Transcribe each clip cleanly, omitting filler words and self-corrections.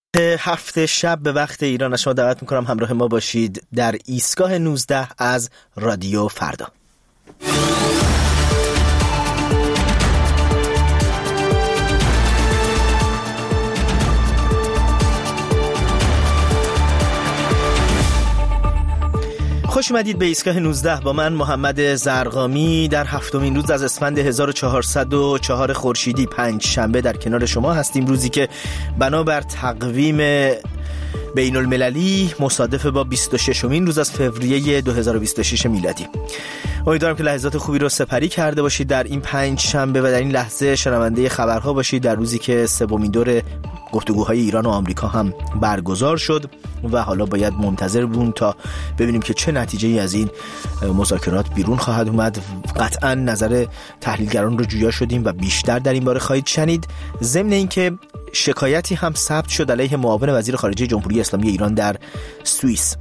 هفته شب به وقت ایران شما دعوت میکنم همراه ما باشید در ایستگاه 19 از رادیو فردا. خوش اومدید به ایستگاه 19 با من محمد زرقامی در هفتمین روز از اسفند 1404 خورشیدی پنجشنبه در کنار شما هستیم، روزی که بنابر تقویم بین المللی مصادف با 26مین روز از فوریه 2026 میلادی. امیدوارم که لحظات خوبی رو سپری کرده باشید در این پنجشنبه و در این لحظه شنونده خبرها باشید در روزی که سومین دور گفتگوهای ایران و آمریکا هم برگزار شد و حالا باید منتظر بودیم تا ببینیم که چه نتیجه‌ای از این مذاکرات بیرون خواهد اومد. قطعا نظر تحلیلگران رو جویا شدیم و بیشتر در این باره خواهید شنید. ضمن اینکه شکایتی هم ثبت شد علیه معاون وزیر خارجه جمهوری اسلامی ایران در سوئیس.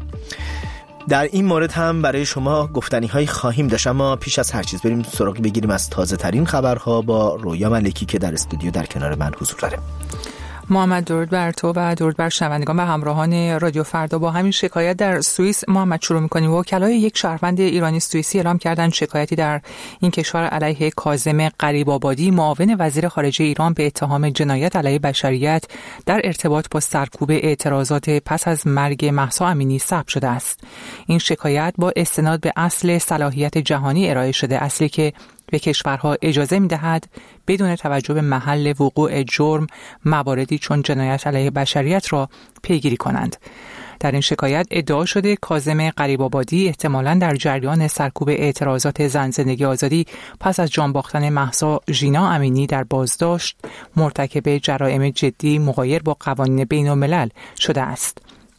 در این مورد هم برای شما گفتنی‌هایی خواهیم داشت، اما پیش از هر چیز بریم سراغی بگیریم از تازه ترین خبرها با رویا ملکی که در استودیو در کنار من حضور داره. محمد، درود بر تو و درود بر شنوندگان و همراهان رادیو فردا. با همین شکایت در سوئیس محمد شروع می‌کنیم. وکلای یک شهروند ایرانی سوئیسی اعلام کردند شکایتی در این کشور علیه کاظم غریب‌آبادی معاون وزیر خارجه ایران به اتهام جنایت علیه بشریت در ارتباط با سرکوب اعتراضات پس از مرگ مهسا امینی ثبت شده است. این شکایت با استناد به اصل صلاحیت جهانی ارائه شده، اصلی که به کشورها اجازه می‌دهد بدون توجه به محل وقوع جرم مواردی چون جنایت علیه بشریت را پیگیری کنند. در این شکایت ادعا شده کاظم غریب‌آبادی احتمالاً در جریان سرکوب اعتراضات زن زندگی آزادی پس از جان باختن مهسا ژینا امینی در بازداشت مرتکب جرایم جدی مغایر با قوانین بین‌الملل شده است.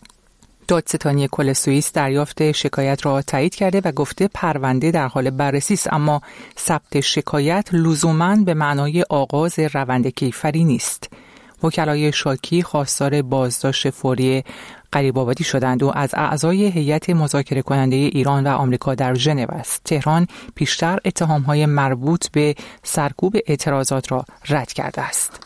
دادستانی کل سوئیس دریافت شکایت را تایید کرده و گفته پرونده در حال بررسی است، اما ثبت شکایت لزوماً به معنای آغاز روند کیفری نیست. وکلای شاکی خواستار بازداشت فوری غریب‌آبادی شدند و از اعضای هیئت مذاکره کننده ایران و آمریکا در ژنو است. تهران پیشتر اتهام‌های مربوط به سرکوب اعتراضات را رد کرده است.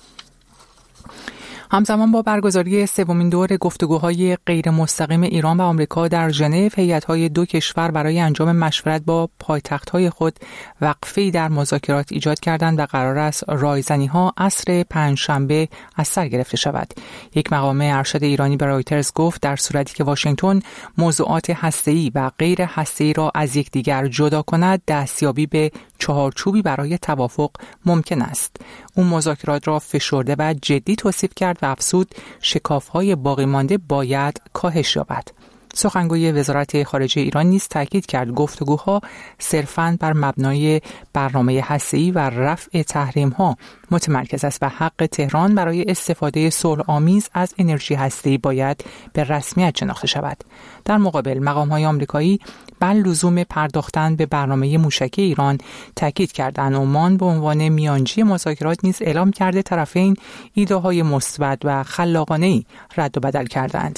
همزمان با برگزاری سومین دور گفتگوهای غیر مستقیم ایران و آمریکا در ژنو، هیئت‌های دو کشور برای انجام مشورت با پایتخت‌های خود وقفه‌ای در مذاکرات ایجاد کردند و قرار است رایزنی‌ها عصر پنجشنبه از سر گرفته شود. یک مقام ارشد ایرانی به رایترز گفت در صورتی که واشنگتن موضوعات هسته‌ای و غیر هسته‌ای را از یکدیگر جدا کند، دستیابی به چهارچوبی برای توافق ممکن است. اون مذاکرات را فشرده و جدی توصیف کرد و افزود شکاف‌های باقی مانده باید کاهش یابد. سخنگوی وزارت خارجه ایران نیز تاکید کرد گفتگوها صرفاً بر مبنای برنامه هسته‌ای و رفع تحریم‌ها متمرکز است و حق تهران برای استفاده صلح‌آمیز از انرژی هسته‌ای باید به رسمیت شناخته شود. در مقابل مقام‌های آمریکایی بر لزوم پرداختن به برنامه موشکی ایران تاکید کردند. عمان به عنوان میانجی مذاکرات نیز اعلام کرده طرفین ایده‌های مثبت و خلاقانه‌ای رد و بدل کردند.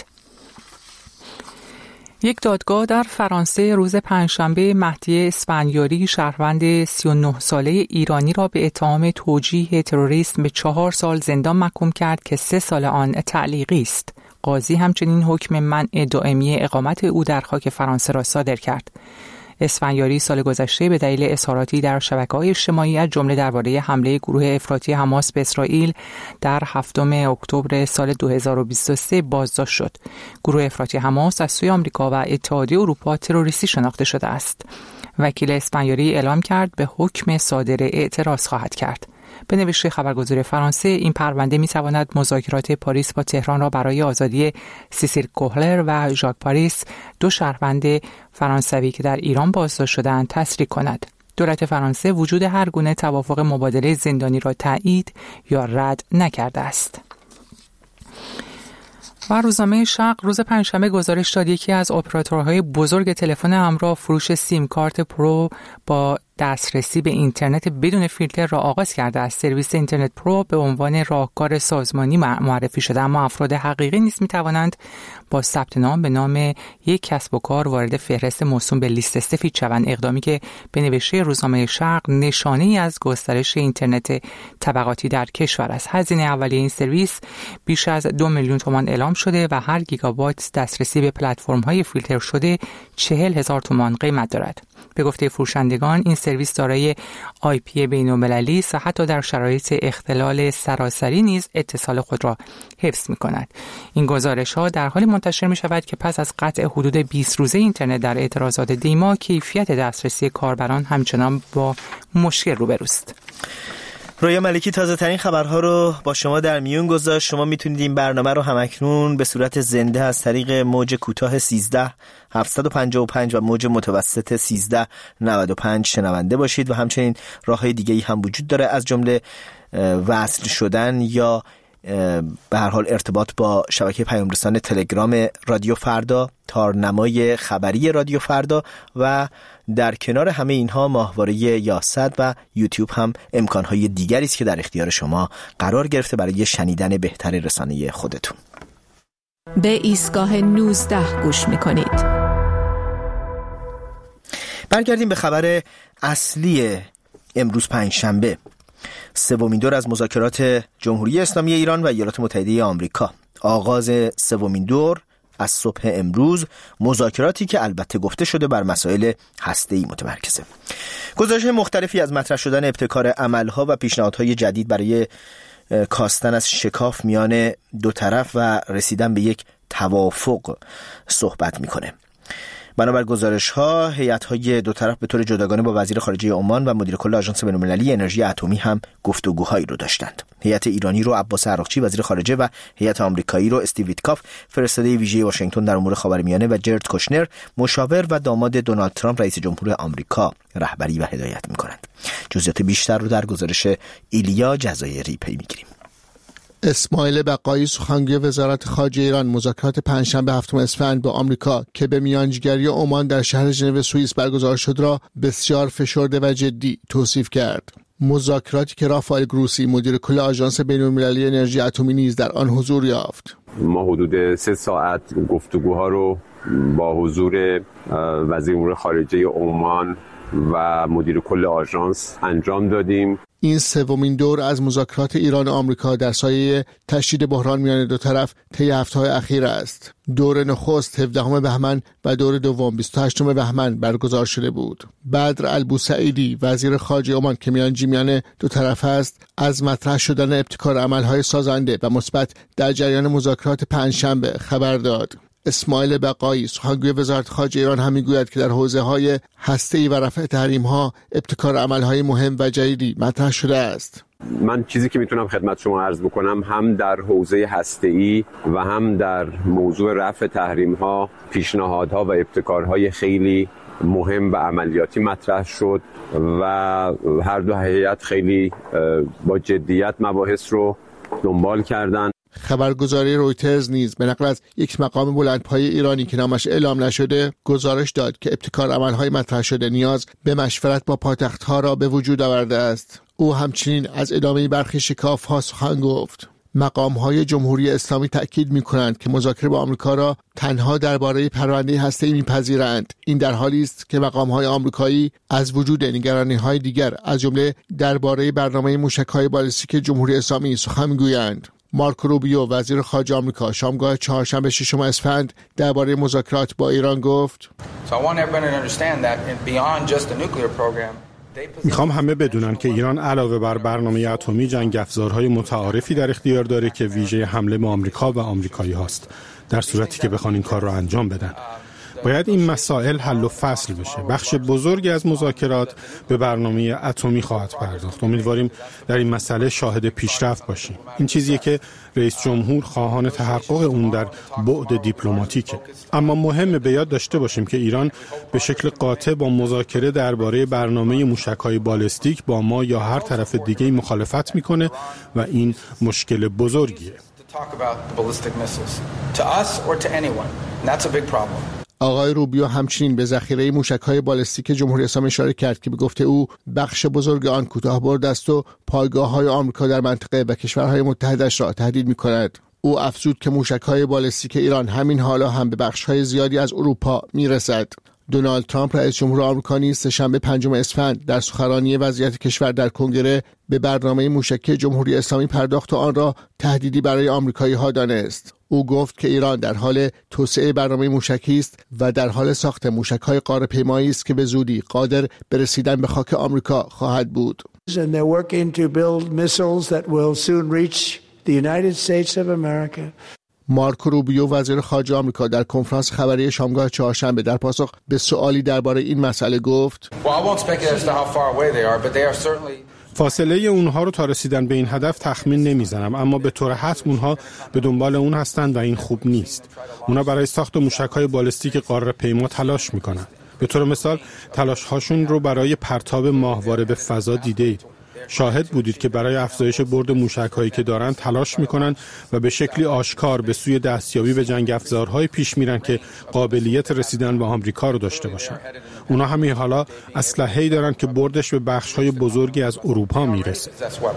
یک دادگاه در فرانسه روز پنجشنبه مهدی اسفندیاری شهروند 39 ساله ایرانی را به اتهام توجیه تروریسم به 4 سال زندان محکوم کرد که 3 سال آن تعلیقی است. قاضی همچنین حکم منع دائمی اقامت او در خاک فرانسه را صادر کرد. اسفندیاری سال گذشته به دلیل اظهاراتی در شبکه‌های اجتماعی از جمله درباره حمله گروه افراطی حماس به اسرائیل در 7 اکتبر سال 2023 بازداشت شد. گروه افراطی حماس از سوی آمریکا و اتحادیه اروپا تروریستی شناخته شده است. وکیل اسفندیاری اعلام کرد به حکم صادر اعتراض خواهد کرد. به نوشته خبرگزاری فرانسه، این پرونده می‌تواند مذاکرات پاریس با تهران را برای آزادی سیسیل کوهلر و ژاک پاریس، دو شهروند فرانسوی که در ایران بازداشت شدند، تسریع کند. دولت فرانسه وجود هر گونه توافق مبادله زندانی را تایید یا رد نکرده است. و روزنامه شرق روز پنجشنبه گزارش داد یکی از اپراتورهای بزرگ تلفن همراه فروش سیم کارت پرو با دسترسی به اینترنت بدون فیلتر را آغاز کرده است. سرویس اینترنت پرو به عنوان راهکار سازمانی معرفی شده، اما افراد حقیقی نیز می‌توانند با ثبت نام به نام یک کسب و کار وارد فهرست موسوم به لیست سفید شوند، اقدامی که به نوشته روزنامه شرق نشانه‌ای از گسترش اینترنت طبقاتی در کشور است. هزینه اولیه این سرویس بیش از 2 میلیون تومان اعلام شده و هر گیگابایت دسترسی به پلتفرم‌های فیلتر شده 40,000 تومان قیمت دارد. به گفته فروشندگان این سرویس دارای IP بین‌المللی است و حتی در شرایط اختلال سراسری نیز اتصال خود را حفظ می‌کند. این گزارش‌ها در حالی منتشر می‌شود که پس از قطع حدود 20 روزه اینترنت در اعتراضات دیما، کیفیت دسترسی کاربران همچنان با مشکل روبروست. رویا ملکی تازه ترین خبرها رو با شما در میون گذاشت. شما میتونید این برنامه رو همکنون به صورت زنده از طریق موج کوتاه 13755 و موج متوسط 1395 شنونده باشید و همچنین راههای دیگه‌ای هم وجود داره، از جمله وصل شدن یا به هر حال ارتباط با شبکه پیام‌رسان تلگرام رادیو فردا، تارنمای خبری رادیو فردا و در کنار همه اینها ماهواره یاست و یوتیوب هم امکانهای دیگری است که در اختیار شما قرار گرفته برای شنیدن بهتر رسانه خودتون. به ایستگاه 19 گوش می‌کنید. برگردیم به خبر اصلی امروز پنجشنبه، سومین دور از مذاکرات جمهوری اسلامی ایران و ایالات متحده آمریکا. آغاز سومین دور از صبح امروز، مذاکراتی که البته گفته شده بر مسائل هسته‌ای متمرکزه. گزارش‌های مختلفی از مطرح شدن ابتکار عمل‌ها و پیشنهادهای جدید برای کاستن از شکاف میان دو طرف و رسیدن به یک توافق صحبت می‌کنه. بنابر گزارش‌ها، هیئت‌های دو طرف به طور جداگانه با وزیر خارجه عمان و مدیر کل آژانس بین‌المللی انرژی اتمی هم گفتگوهایی رو داشتند. هیئت ایرانی رو عباس عراقچی وزیر خارجه و هیئت آمریکایی رو استیو ویتکاف فرستاده ویژه واشنگتن در امور خاورمیانه و جرد کوشنر مشاور و داماد دونالد ترامپ رئیس جمهور آمریکا رهبری و هدایت می‌کنند. جزئیات بیشتر رو در گزارش ایلیا جزایری پی می‌گیریم. اسماعیل بقایی سخنگوی وزارت خارجه ایران مذاکرات پنجشنبه 7 اسفند با آمریکا که به میانجیگری عمان در شهر ژنو سوئیس برگزار شد را بسیار فشرده و جدی توصیف کرد. مذاکراتی که رافائل گروسی مدیر کل آژانس بین‌المللی انرژی اتمی نیز در آن حضور یافت. ما حدود 3 ساعت گفتگوها رو با حضور وزیر امور خارجه عمان و مدیر کل آژانس انجام دادیم. این سومین دور از مذاکرات ایران و آمریکا در سایه تشدید بحران میان دو طرف طی هفته‌های اخیر است. دور نخست 17 بهمن و دور دوم 28 بهمن برگزار شده بود. بدر البوسعیدی وزیر خارجه عمان که میانجی میان دو طرف است، از مطرح شدن ابتکار عملهای سازنده و مثبت در جریان مذاکرات پنجشنبه خبر داد. اسماعیل بقایی سخنگوی وزارت خارجه ایران هم میگوید که در حوزه‌های هسته‌ای و رفع تحریم‌ها ابتکار عملهای مهم و جدیدی مطرح شده است. من چیزی که میتونم خدمت شما عرض بکنم هم در حوزه هسته‌ای و هم در موضوع رفع تحریم‌ها پیشنهادها و ابتکارهای خیلی مهم و عملیاتی مطرح شد و هر دو هیئت خیلی با جدیت مباحث رو دنبال کردند. خبرگزاری رویترز نیز به نقل از یک مقام بلندپایه ایرانی که نامش اعلام نشده گزارش داد که ابتکار عملهای مطرح شده نیاز به مشورت با پایتخت‌ها را به وجود آورده است. او همچنین از ادامه برخی شکاف‌ها سخن گفت. مقام‌های جمهوری اسلامی تأکید می‌کنند که مذاکره با آمریکا را تنها درباره پرونده هسته‌ای می‌پذیرند. این در حالی است که مقام‌های آمریکایی از وجود نگرانی‌های دیگر از جمله درباره برنامه موشک‌های بالستیک جمهوری اسلامی سخن می‌گویند. مارکو روبیو وزیر خارجه آمریکا شامگاه چهارشنبه 6 اسفند درباره مذاکرات با ایران گفت: میخوام همه بدونن که ایران علاوه بر برنامه اتمی جنگ افزارهای متعارفی در اختیار داره که ویژه حمله به آمریکا و آمریکایی هاست در صورتی که بخوان این کار رو انجام بدن. باید این مسائل حل و فصل بشه. بخش بزرگی از مذاکرات به برنامه اتمی خواهد پرداخت. امیدواریم در این مسئله شاهد پیشرفت باشیم. این چیزیه که رئیس جمهور خواهان تحقق اون در بعد دیپلماتیکه. اما مهمه به یاد داشته باشیم که ایران به شکل قاطع با مذاکره درباره برنامه موشک‌های بالستیک با ما یا هر طرف دیگه‌ای مخالفت میکنه و این مشکل بزرگیه. آقای روبیو همچنین به ذخیره موشک‌های بالستیک جمهوری اسلامی اشاره کرد که به گفته او بخش بزرگ آن کوتاه‌برد است و پایگاه‌های آمریکا در منطقه و کشورهای متحدش را تهدید می‌کند. او افزود که موشک‌های بالستیک ایران همین حالا هم به بخش‌های زیادی از اروپا می‌رسد. دونالد ترامپ رئیس جمهور آمریکا نیز سه‌شنبه 5 اسفند در سخنرانی وضعیت کشور در کنگره به برنامه موشکی جمهوری اسلامی پرداخت و آن را تهدیدی برای آمریکایی‌ها دانست. او گفت که ایران در حال توسعه برنامه موشکی است و در حال ساخت موشک‌های غاره‌پیمایی است که به زودی قادر به رسیدن به خاک آمریکا خواهد بود. مارکو روبیو وزیر خارجه آمریکا در کنفرانس خبری شامگاه چهارشنبه در پاسخ به سوالی درباره این مسئله گفت: فاصله اونها رو تا رسیدن به این هدف تخمین نمیزنم، اما به طور حتم اونها به دنبال اون هستند و این خوب نیست. اونها برای ساخت موشک‌های بالستیک غاره‌پیما تلاش میکنن. به طور مثال تلاش‌هاشون رو برای پرتاب ماهواره به فضا دیدید. شاهد بودید که برای افزایش برد موشک‌هایی که دارن تلاش میکنن و به شکلی آشکار به سوی دستیابی به جنگ افزارهای پیش میرن که قابلیت رسیدن به آمریکا رو داشته باشن. اونا همین حالا اسلحه‌ای دارن که بردش به بخش‌های بزرگی از اروپا میرسه.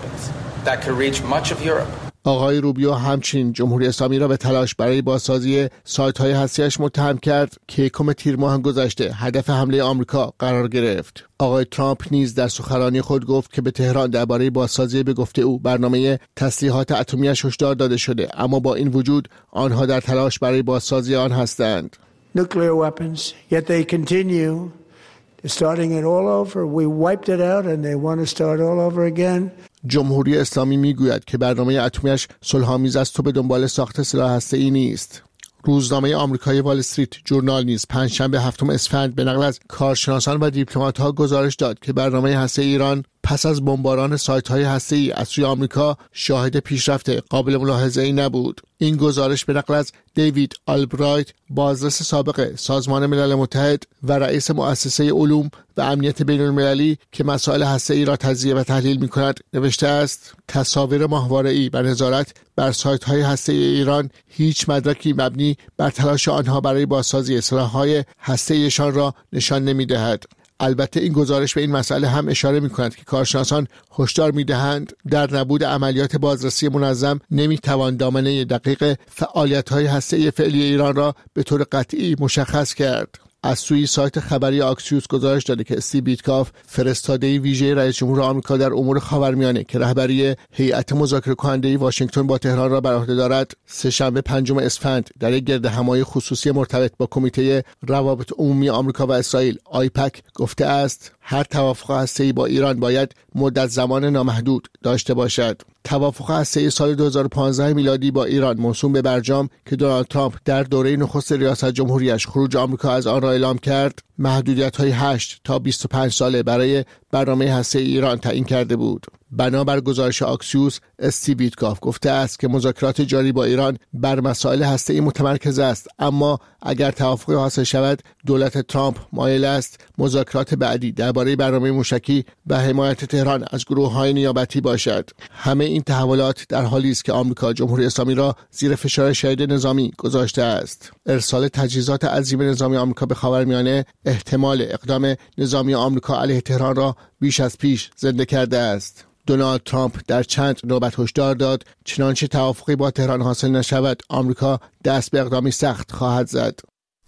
آقای روبیو همچنین جمهوری اسلامی را به تلاش برای بازسازی سایت‌های هسته‌ایش متهم کرد که یکم تیر ماه گذشته هدف حمله آمریکا قرار گرفت. آقای ترامپ نیز در سخنرانی خود گفت که به تهران درباره بازسازی به گفته او برنامه تسلیحات اتمی‌اش هشدار داده شده، اما با این وجود آنها در تلاش برای بازسازی آن هستند. Nuclear weapons, yet they continue starting it all over. We wiped it out and they want to start all over again. جمهوری اسلامی میگوید که برنامه اتمیش صلح‌آمیز است و به دنبال ساخت سلاح هسته‌ای نیست. روزنامه آمریکایی وال استریت جورنال نیز پنجشنبه 7 اسفند به نقل از کارشناسان و دیپلمات‌ها گزارش داد که برنامه هسته‌ای ایران پس از بمباران سایت‌های هسته‌ای از سوی آمریکا شاهد پیشرفت قابل ملاحظه‌ای نبود. این گزارش به نقل از دیوید آلبرایت، بازرس سابق سازمان ملل متحد و رئیس مؤسسه علوم و امنیت بین‌المللی که مسائل هسته‌ای را تجزیه و تحلیل می‌کند، نوشته است: تصاویر ماهواره‌ای و نظارت بر سایت‌های هسته‌ای ایران هیچ مدرکی مبنی بر تلاش آنها برای بازسازی سلاح‌های هسته‌ایشان را نشان نمی‌دهد. البته این گزارش به این مسئله هم اشاره می‌کند که کارشناسان هشدار می‌دهند در نبود عملیات بازرسی منظم نمی‌توان دامنه دقیق فعالیت‌های هسته‌ای فعلی ایران را به طور قطعی مشخص کرد. از سوی سایت خبری آکسیوس گزارش داده که استیو بیتکاف، فرستاده ویژه رئیس جمهور آمریکا در امور خاورمیانه که رهبری هیئت مذاکره کننده واشنگتن با تهران را بر عهده دارد، سه‌شنبه 5 اسفند در یک گردهمایی خصوصی مرتبط با کمیته روابط عمومی آمریکا و اسرائیل آیپک گفته است هر توافق هسته‌ای با ایران باید مدت زمان نامحدود داشته باشد. توافق هسته‌ای سال 2015 میلادی با ایران موسوم به برجام که دونالد ترامپ در دوره نخست ریاست جمهوریش خروج آمریکا از آن را اعلام کرد، محدودیت‌های 8 تا 25 ساله برای برنامه هسته‌ای ایران تعیین کرده بود. بنابر گزارش آکسیوس، استیو بیتکاف گفته است که مذاکرات جاری با ایران بر مسائل هسته‌ای متمرکز است، اما اگر توافق حاصل شود، دولت ترامپ مایل است مذاکرات بعدی درباره برنامه موشکی و حمایت تهران از گروه‌های نیابتی باشد. همه این تحولات در حالی است که آمریکا جمهوری اسلامی را زیر فشار شدید نظامی گذاشته است. ارسال تجهیزات عظیم نظامی آمریکا به خاورمیانه احتمال اقدام نظامی آمریکا علیه تهران را بیش از پیش زنده کرده است. دونالد ترامپ در چند نوبت هشدار داد چنانچه توافقی با تهران حاصل نشود، آمریکا دست به اقدامی سخت خواهد زد.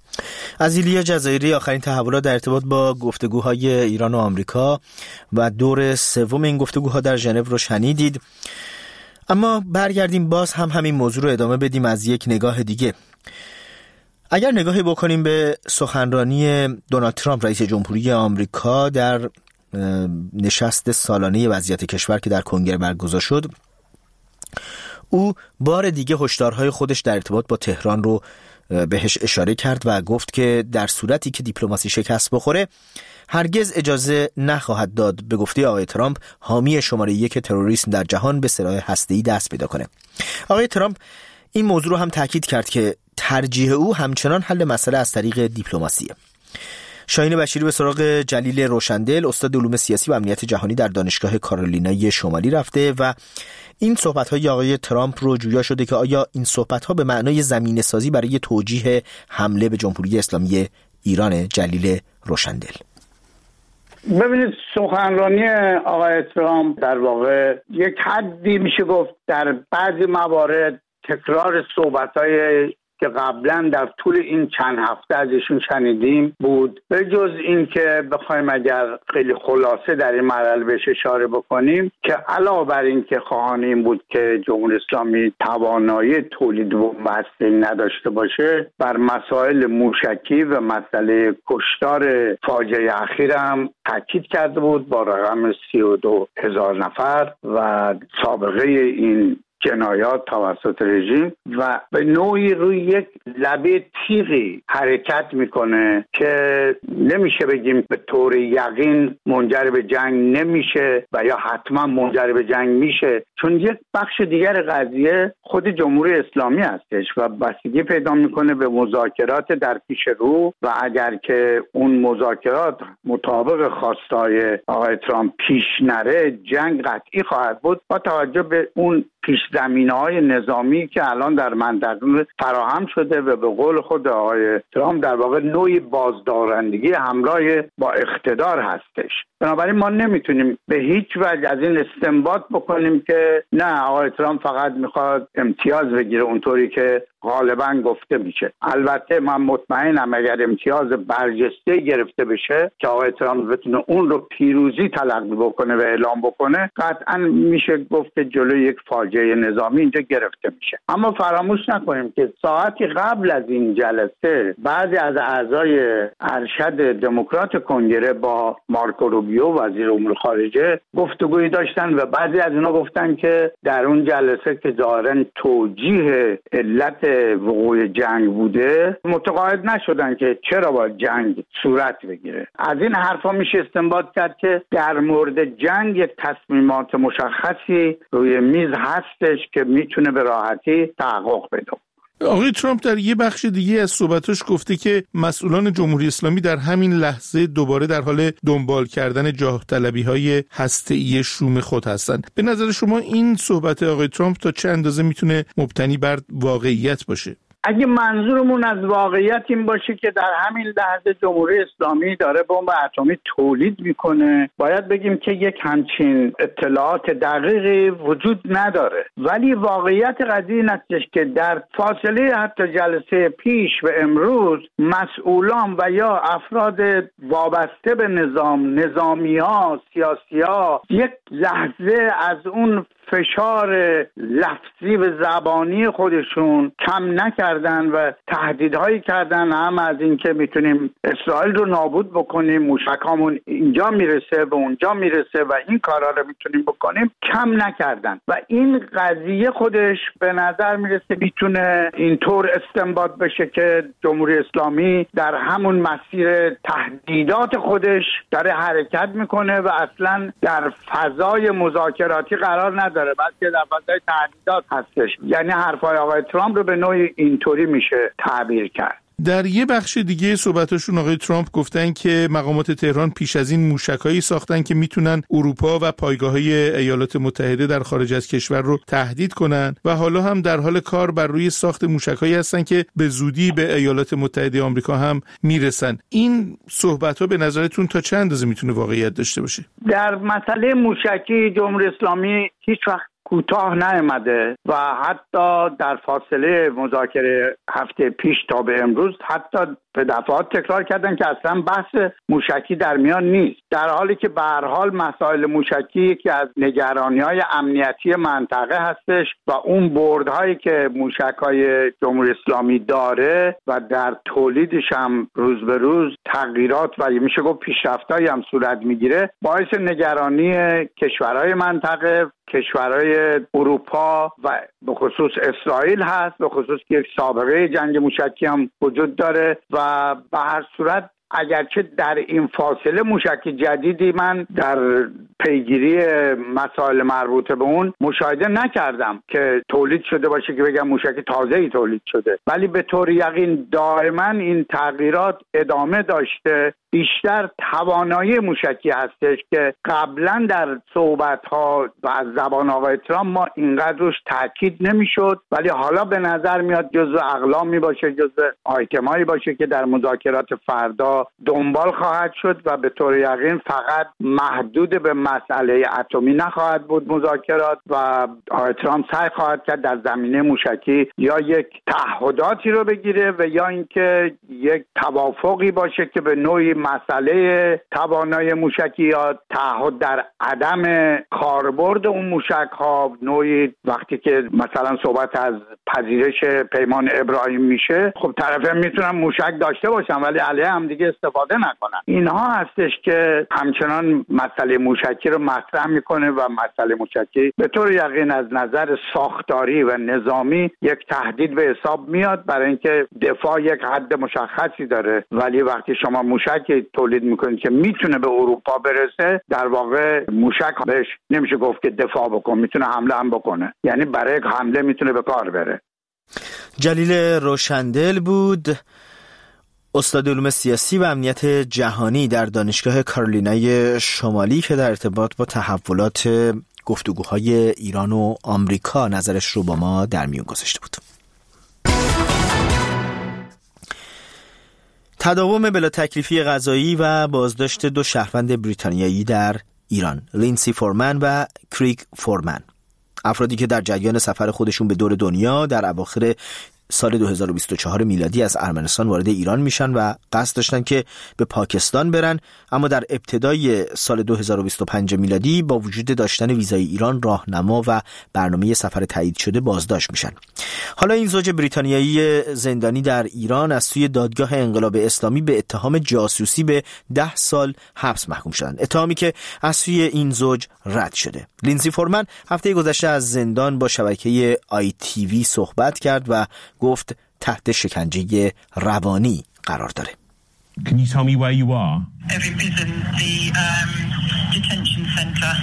از ایلیا جزایری آخرین تحولات در ارتباط با گفتگوهای ایران و آمریکا و دور سوم این گفتگوها در ژنو رو شنیدید. اما برگردیم باز هم همین موضوع رو ادامه بدیم از یک نگاه دیگه. اگر نگاهی بکنیم به سخنرانی دونالد ترامپ رئیس جمهوری آمریکا در نشست سالانه وضعیت کشور که در کنگره برگزار شد، او بار دیگه هشدارهای خودش در ارتباط با تهران رو بهش اشاره کرد و گفت که در صورتی که دیپلماسی شکست بخوره هرگز اجازه نخواهد داد به گفته آقای ترامپ حامی شماره 1 تروریسم در جهان به سلاح هسته‌ای دست پیدا کنه. آقای ترامپ این موضوع رو هم تاکید کرد که ترجیح او همچنان حل مسئله از طریق دیپلماسیه. شاهین بشیری به سراغ جلیل روشندل، استاد علوم سیاسی و امنیت جهانی در دانشگاه کارولینای شمالی رفته و این صحبت‌های آقای ترامپ رو جویا شده که آیا این صحبت‌ها به معنای زمینه‌سازی برای توجیه حمله به جمهوری اسلامی ایران؟ جلیل روشندل. ببینید، سخنرانی آقای ترامپ در واقع یک حدی میشه گفت در بعضی موارد تکرار صحبت‌های که قبلا در طول این چند هفته ازشون شنیدیم بود. به جز این که بخوایم اگر خیلی خلاصه در این مرحله بهش اشاره بکنیم که علاوه بر این که خواهان این بود که جمهوری اسلامی توانایی تولید بمب هسته‌ای نداشته باشه، بر مسائل موشکی و مسئله کشتار فاجعه اخیر هم تاکید کرده بود با رقم 32,000 نفر و سابقه این جنایات توسط رژیم و به نوعی روی یک لبه تیغی حرکت میکنه که نمیشه بگیم به طور یقین منجر به جنگ نمیشه و یا حتما منجر به جنگ میشه، چون یک بخش دیگر قضیه خود جمهوری اسلامی هستش و بستگی پیدا میکنه به مذاکرات در پیش رو و اگر که اون مذاکرات مطابق خواستهای آقای ترامپ پیش نره، جنگ قطعی خواهد بود با توجه به اون پیش زمینه‌های نظامی که الان در منطقه فراهم شده و به قول خود آقای ترامپ در واقع نوعی بازدارندگی همراه با اقتدار هستش. بنابراین ما نمیتونیم به هیچ وجه از این استنباط بکنیم که نه آقای ترامپ فقط میخواد امتیاز بگیره اونطوری که غالبا گفته میشه. البته من مطمئنم اگر امتیاز برجسته گرفته بشه که آقای ترامپ بتونه اون رو پیروزی تلقی بکنه و اعلام بکنه، قطعا میشه گفت که جلوی یک فاجعه نظامی اینجا گرفته میشه. اما فراموش نکنیم که ساعتی قبل از این جلسه بعضی از اعضای ارشد دموکرات کنگره با مارکو روبیو وزیر امور خارجه گفتگویی داشتن و بعضی از اینا گفتن که در اون جلسه که ظاهرا توجیه علت وقوع جنگ بوده، متقاعد نشدن که چرا باید جنگ صورت بگیره. از این حرفا میشه استنباط کرد که در مورد جنگ تصمیمات مشخصی روی میز هستش که میتونه به راحتی تحقق پیدا کنه. آقای ترامپ در یه بخش دیگه از صحبتاش گفته که مسئولان جمهوری اسلامی در همین لحظه دوباره در حال دنبال کردن جاه طلبی‌های هسته‌ای شوم خود هستند. به نظر شما این صحبت آقای ترامپ تا چه اندازه میتونه مبتنی بر واقعیت باشه؟ اگه منظورمون از واقعیت این باشه که در همین لحظه جمهوری اسلامی داره بمب اتمی تولید میکنه، باید بگیم که یک همچین اطلاعات دقیقی وجود نداره. ولی واقعیت قضیه این هستش که در فاصله حتی جلسه پیش و امروز مسئولان و یا افراد وابسته به نظامی‌ها، سیاسی‌ها یک لحظه از اون فشار لفظی و زبانی خودشون کم نکردن و تهدیدهایی کردن، هم از این که میتونیم اسرائیل رو نابود بکنیم، موشکامون اینجا میرسه و اونجا میرسه و این کارا رو میتونیم بکنیم، کم نکردن. و این قضیه خودش به نظر میرسه میتونه اینطور استنباط بشه که جمهوری اسلامی در همون مسیر تهدیدات خودش داره حرکت میکنه و اصلا در فضای مذاکراتی قرار نداره، بلکه در فضای تهدیدات هستش. یعنی حرفای آقای ترامپ رو به نوعی اینطوری میشه تعبیر کرد. در یه بخش دیگه صحبتاشون آقای ترامپ گفتن که مقامات تهران پیش از این موشکایی ساختن که میتونن اروپا و پایگاه‌های ایالات متحده در خارج از کشور رو تهدید کنن و حالا هم در حال کار بر روی ساخت موشکایی هستن که به زودی به ایالات متحده آمریکا هم میرسن. این صحبت‌ها به نظرتون تا چند اندازه میتونه واقعیت داشته باشه؟ در مسئله موشکی جمهوری اسلامی هیچ وقت کوتاه نیامده و حتی در فاصله مذاکره هفته پیش تا به امروز حتی به دفعات تکرار کردن که اصلا بحث موشکی در میان نیست، در حالی که به هر حال مسائل موشکی که از نگرانی‌های امنیتی منطقه هستش و اون بردهایی که موشک‌های جمهوری اسلامی داره و در تولیدش هم روز به روز تغییرات و میشه گفت پیشرفت‌هایی هم صورت میگیره، باعث نگرانی کشورهای منطقه، کشورهای اروپا و به خصوص اسرائیل هست، به خصوص که یک سابقه جنگ موشکی هم وجود داره و به هر صورت اگرچه در این فاصله موشک جدیدی من در پیگیری مسائل مربوط به اون مشاهده نکردم که تولید شده باشه که بگم موشک تازه‌ای تولید شده، ولی به طور یقین دائما این تغییرات ادامه داشته بیشتر توانایی موشکی هستش که قبلا در صحبت‌ها و از زبان آقای ترامپ ما اینقدر روش تاکید نمی‌شد، ولی حالا به نظر میاد جزو اقلامی باشه، جزو آیتمایی باشه که در مذاکرات فردا دنبال خواهد شد و به طور یقین فقط محدود به مسئله اتمی نخواهد بود مذاکرات و آقای ترامپ سعی خواهد کرد در زمینه موشکی یا یک تعهداتی رو بگیره و یا اینکه یک توافقی باشه که به نوعی مسئله توانایی موشکی یا تعهد در عدم کاربرد اون موشک‌ها، نوعی وقتی که مثلا صحبت از پذیرش پیمان ابراهیم میشه، خب طرفین میتونن موشک داشته باشن ولی علیه هم دیگه استفاده نکنن. اینها هستش که همچنان مسئله موشکی رو مطرح میکنه و مسئله موشکی به طور یقین از نظر ساختاری و نظامی یک تهدید به حساب میاد، برای اینکه دفاع یک حد مشخصی داره، ولی وقتی شما موشک تولید میکنید که میتونه به اروپا برسه، در واقع موشک بهش نمیشه گفت که دفاع بکن، میتونه حمله هم بکنه، یعنی برای حمله میتونه به کار بره. جلیل روشندل بود، استاد علوم سیاسی و امنیت جهانی در دانشگاه کارولینای شمالی که در ارتباط با تحولات گفتگوهای ایران و آمریکا نظرش رو با ما در میون گذاشته بود. تداوم بلا تکلیفی قضایی و بازداشت 2 شهروند بریتانیایی در ایران، لینسی فورمن و کریگ فورمن، افرادی که در جریان سفر خودشون به دور دنیا در اواخر سال 2024 میلادی از ارمنستان وارد ایران میشن و قصد داشتن که به پاکستان برن، اما در ابتدای سال 2025 میلادی با وجود داشتن ویزای ایران راهنما و برنامه سفر تایید شده بازداشت میشن. حالا این زوج بریتانیایی زندانی در ایران از سوی دادگاه انقلاب اسلامی به اتهام جاسوسی به 10 سال حبس محکوم شدند، اتهامی که از سوی این زوج رد شده. لینسی فورمن هفته گذشته از زندان با شبکه ITV صحبت کرد و گفت تحت شکنجه روانی قرار داره. Can you tell me where you are? Every prison, the detention center.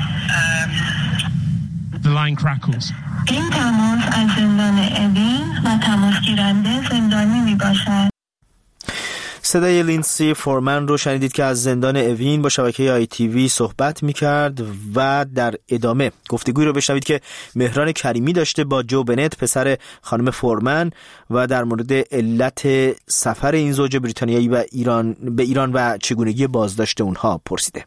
The line crackles. این تماس از زندان اوین و تماس گیرنده زندانی میباشد. صدای لینسی فورمن رو شنیدید که از زندان اوین با شبکه ITV صحبت میکرد و در ادامه گفتگوی رو بشنوید که مهران کریمی داشته با جو بنت پسر خانم فورمن و در مورد علت سفر این زوج بریتانیایی و ایران و چگونگی بازداشت اونها پرسیده.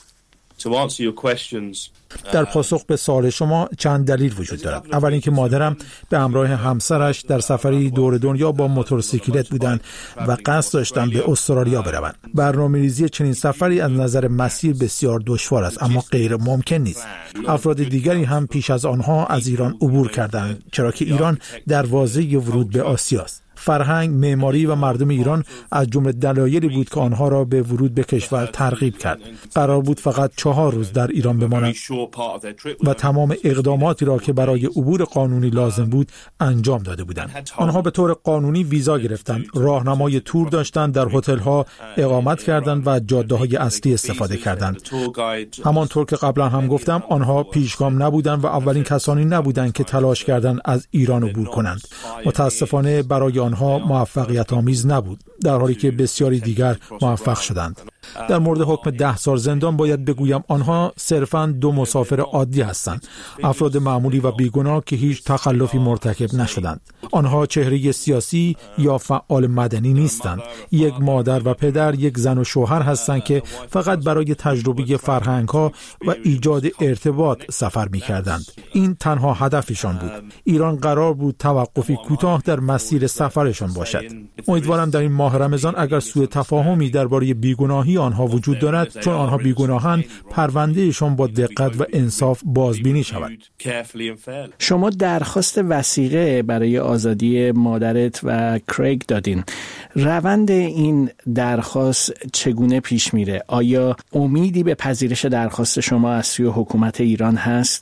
در پاسخ به سوال شما چند دلیل وجود دارد. اول اینکه مادرم به همراه همسرش در سفری دور دنیا با موتورسیکلت بودند و قصد داشتند به استرالیا بروند. برنامه‌ریزی چنین سفری از نظر مسیر بسیار دشوار است اما غیر ممکن نیست. افراد دیگری هم پیش از آنها از ایران عبور کردند، چرا که ایران دروازه ورود به آسیا است. فرهنگ، معماری و مردم ایران از جمله دلایلی بود که آنها را به ورود به کشور ترغیب کرد. قرار بود فقط 4 روز در ایران بمانند و تمام اقداماتی را که برای عبور قانونی لازم بود انجام داده بودند. آنها به طور قانونی ویزا گرفتند، راهنمای تور داشتند، در هتل‌ها اقامت کردند و جاده‌های اصلی استفاده کردند. همانطور که قبلا هم گفتم، آنها پیشگام نبودند و اولین کسانی نبودند که تلاش کردند از ایران عبور کنند. متاسفانه برای آنها موفقیت آمیز نبود، در حالی که بسیاری دیگر موفق شدند. در مورد حکم 10 سال زندان باید بگویم آنها صرفاً 2 مسافر عادی هستند، افراد معمولی و بیگناه که هیچ تخلفی مرتکب نشدند. آنها چهره سیاسی یا فعال مدنی نیستند. یک مادر و پدر، یک زن و شوهر هستند که فقط برای تجربه فرهنگ‌ها و ایجاد ارتباط سفر می‌کردند. این تنها هدفشان بود. ایران قرار بود توقفی کوتاه در مسیر سفرشان باشد. امیدوارم در این ماه رمضان اگر سوء تفاهمی درباره بیگناهی آنها وجود دارد، چون آنها بیگناهند، پروندهشان با دقت و انصاف بازبینی شود. شما درخواست وثیقه برای آزادی مادرت و کریگ دادین. روند این درخواست چگونه پیش میره؟ آیا امیدی به پذیرش درخواست شما از سوی حکومت ایران هست؟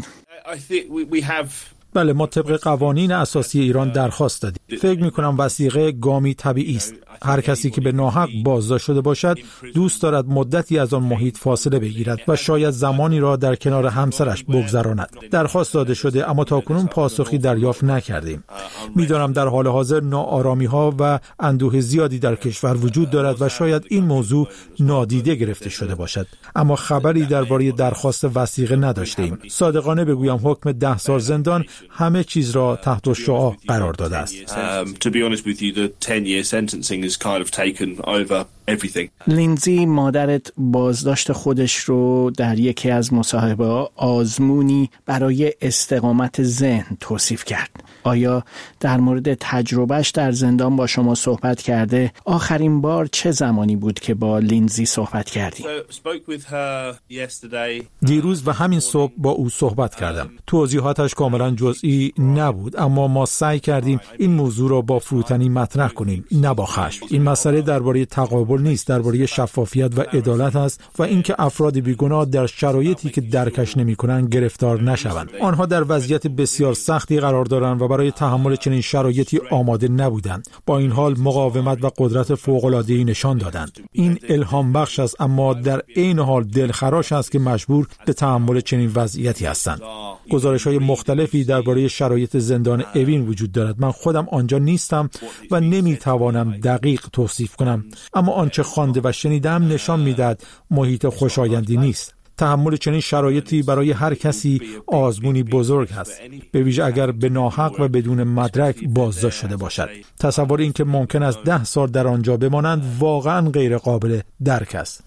بله، ما طبق قوانین اساسی ایران درخواست دادیم. فکر می‌کنم وثیقه گامی طبیعی است. هر کسی که به ناحق بازداشت شده باشد دوست دارد مدتی از آن محیط فاصله بگیرد و شاید زمانی را در کنار همسرش بگذراند. درخواست داده شده اما تاکنون پاسخی دریافت نکردیم. می‌دانم در حال حاضر ناآرامی‌ها و اندوه زیادی در کشور وجود دارد و شاید این موضوع نادیده گرفته شده باشد، اما خبری درباره درخواست وثیقه نداشتیم. صادقانه بگویم حکم 10 سال زندان همه چیز را تحت الشعاع قرار داده است. لینزی مادرت بازداشت خودش رو در یکی از مصاحبه‌ها آزمونی برای استقامت ذهن توصیف کرد. آیا در مورد تجربهش در زندان با شما صحبت کرده؟ آخرین بار چه زمانی بود که با لینزی صحبت کردی؟ دیروز و همین صبح با او صحبت کردم. توضیحاتش کاملا جزئی نبود، اما ما سعی کردیم این موضوع را با فروتنی مطرح کنیم، نه با خشم. این مسئله درباره تقابل نیست، درباره شفافیت و عدالت است و اینکه افراد بیگناه در شرایطی که درکش نمی‌کنند گرفتار نشوند. آنها در وضعیت بسیار سختی قرار دارند و برای تحمل چنین شرایطی آماده نبودند. با این حال مقاومت و قدرت فوق‌العاده‌ای نشان دادند. این الهام بخش است، اما در عین حال دلخراش است که مجبور به تحمل چنین وضعیتی هستند. گزارش‌های مختلفی درباره شرایط زندان اوین وجود دارد. من خودم آنجا نیستم و نمی‌توانم دقیق توصیف کنم، اما آنچه خوانده و شنیدم نشان می‌دهد محیط خوشایندی نیست. تحمل چنین شرایطی برای هر کسی آزمونی بزرگ است، به ویژه اگر به ناحق و بدون مدرک بازداشت شده باشد. تصور این که ممکن است 10 سال در آنجا بمانند واقعا غیر قابل درک است.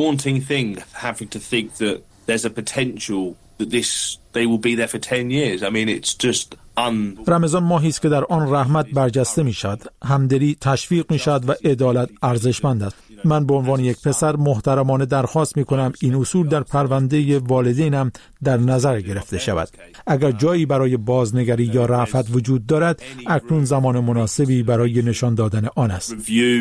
رمضان ماهی است که در آن رحمت برجسته می شود، همدلی تشویق می شود و عدالت ارزشمند است. من به عنوان یک پسر محترمانه درخواست می کنم این اصول در پرونده والدینم در نظر گرفته شود. اگر جایی برای بازنگری یا رأفت وجود دارد، اکنون زمان مناسبی برای نشان دادن آن است.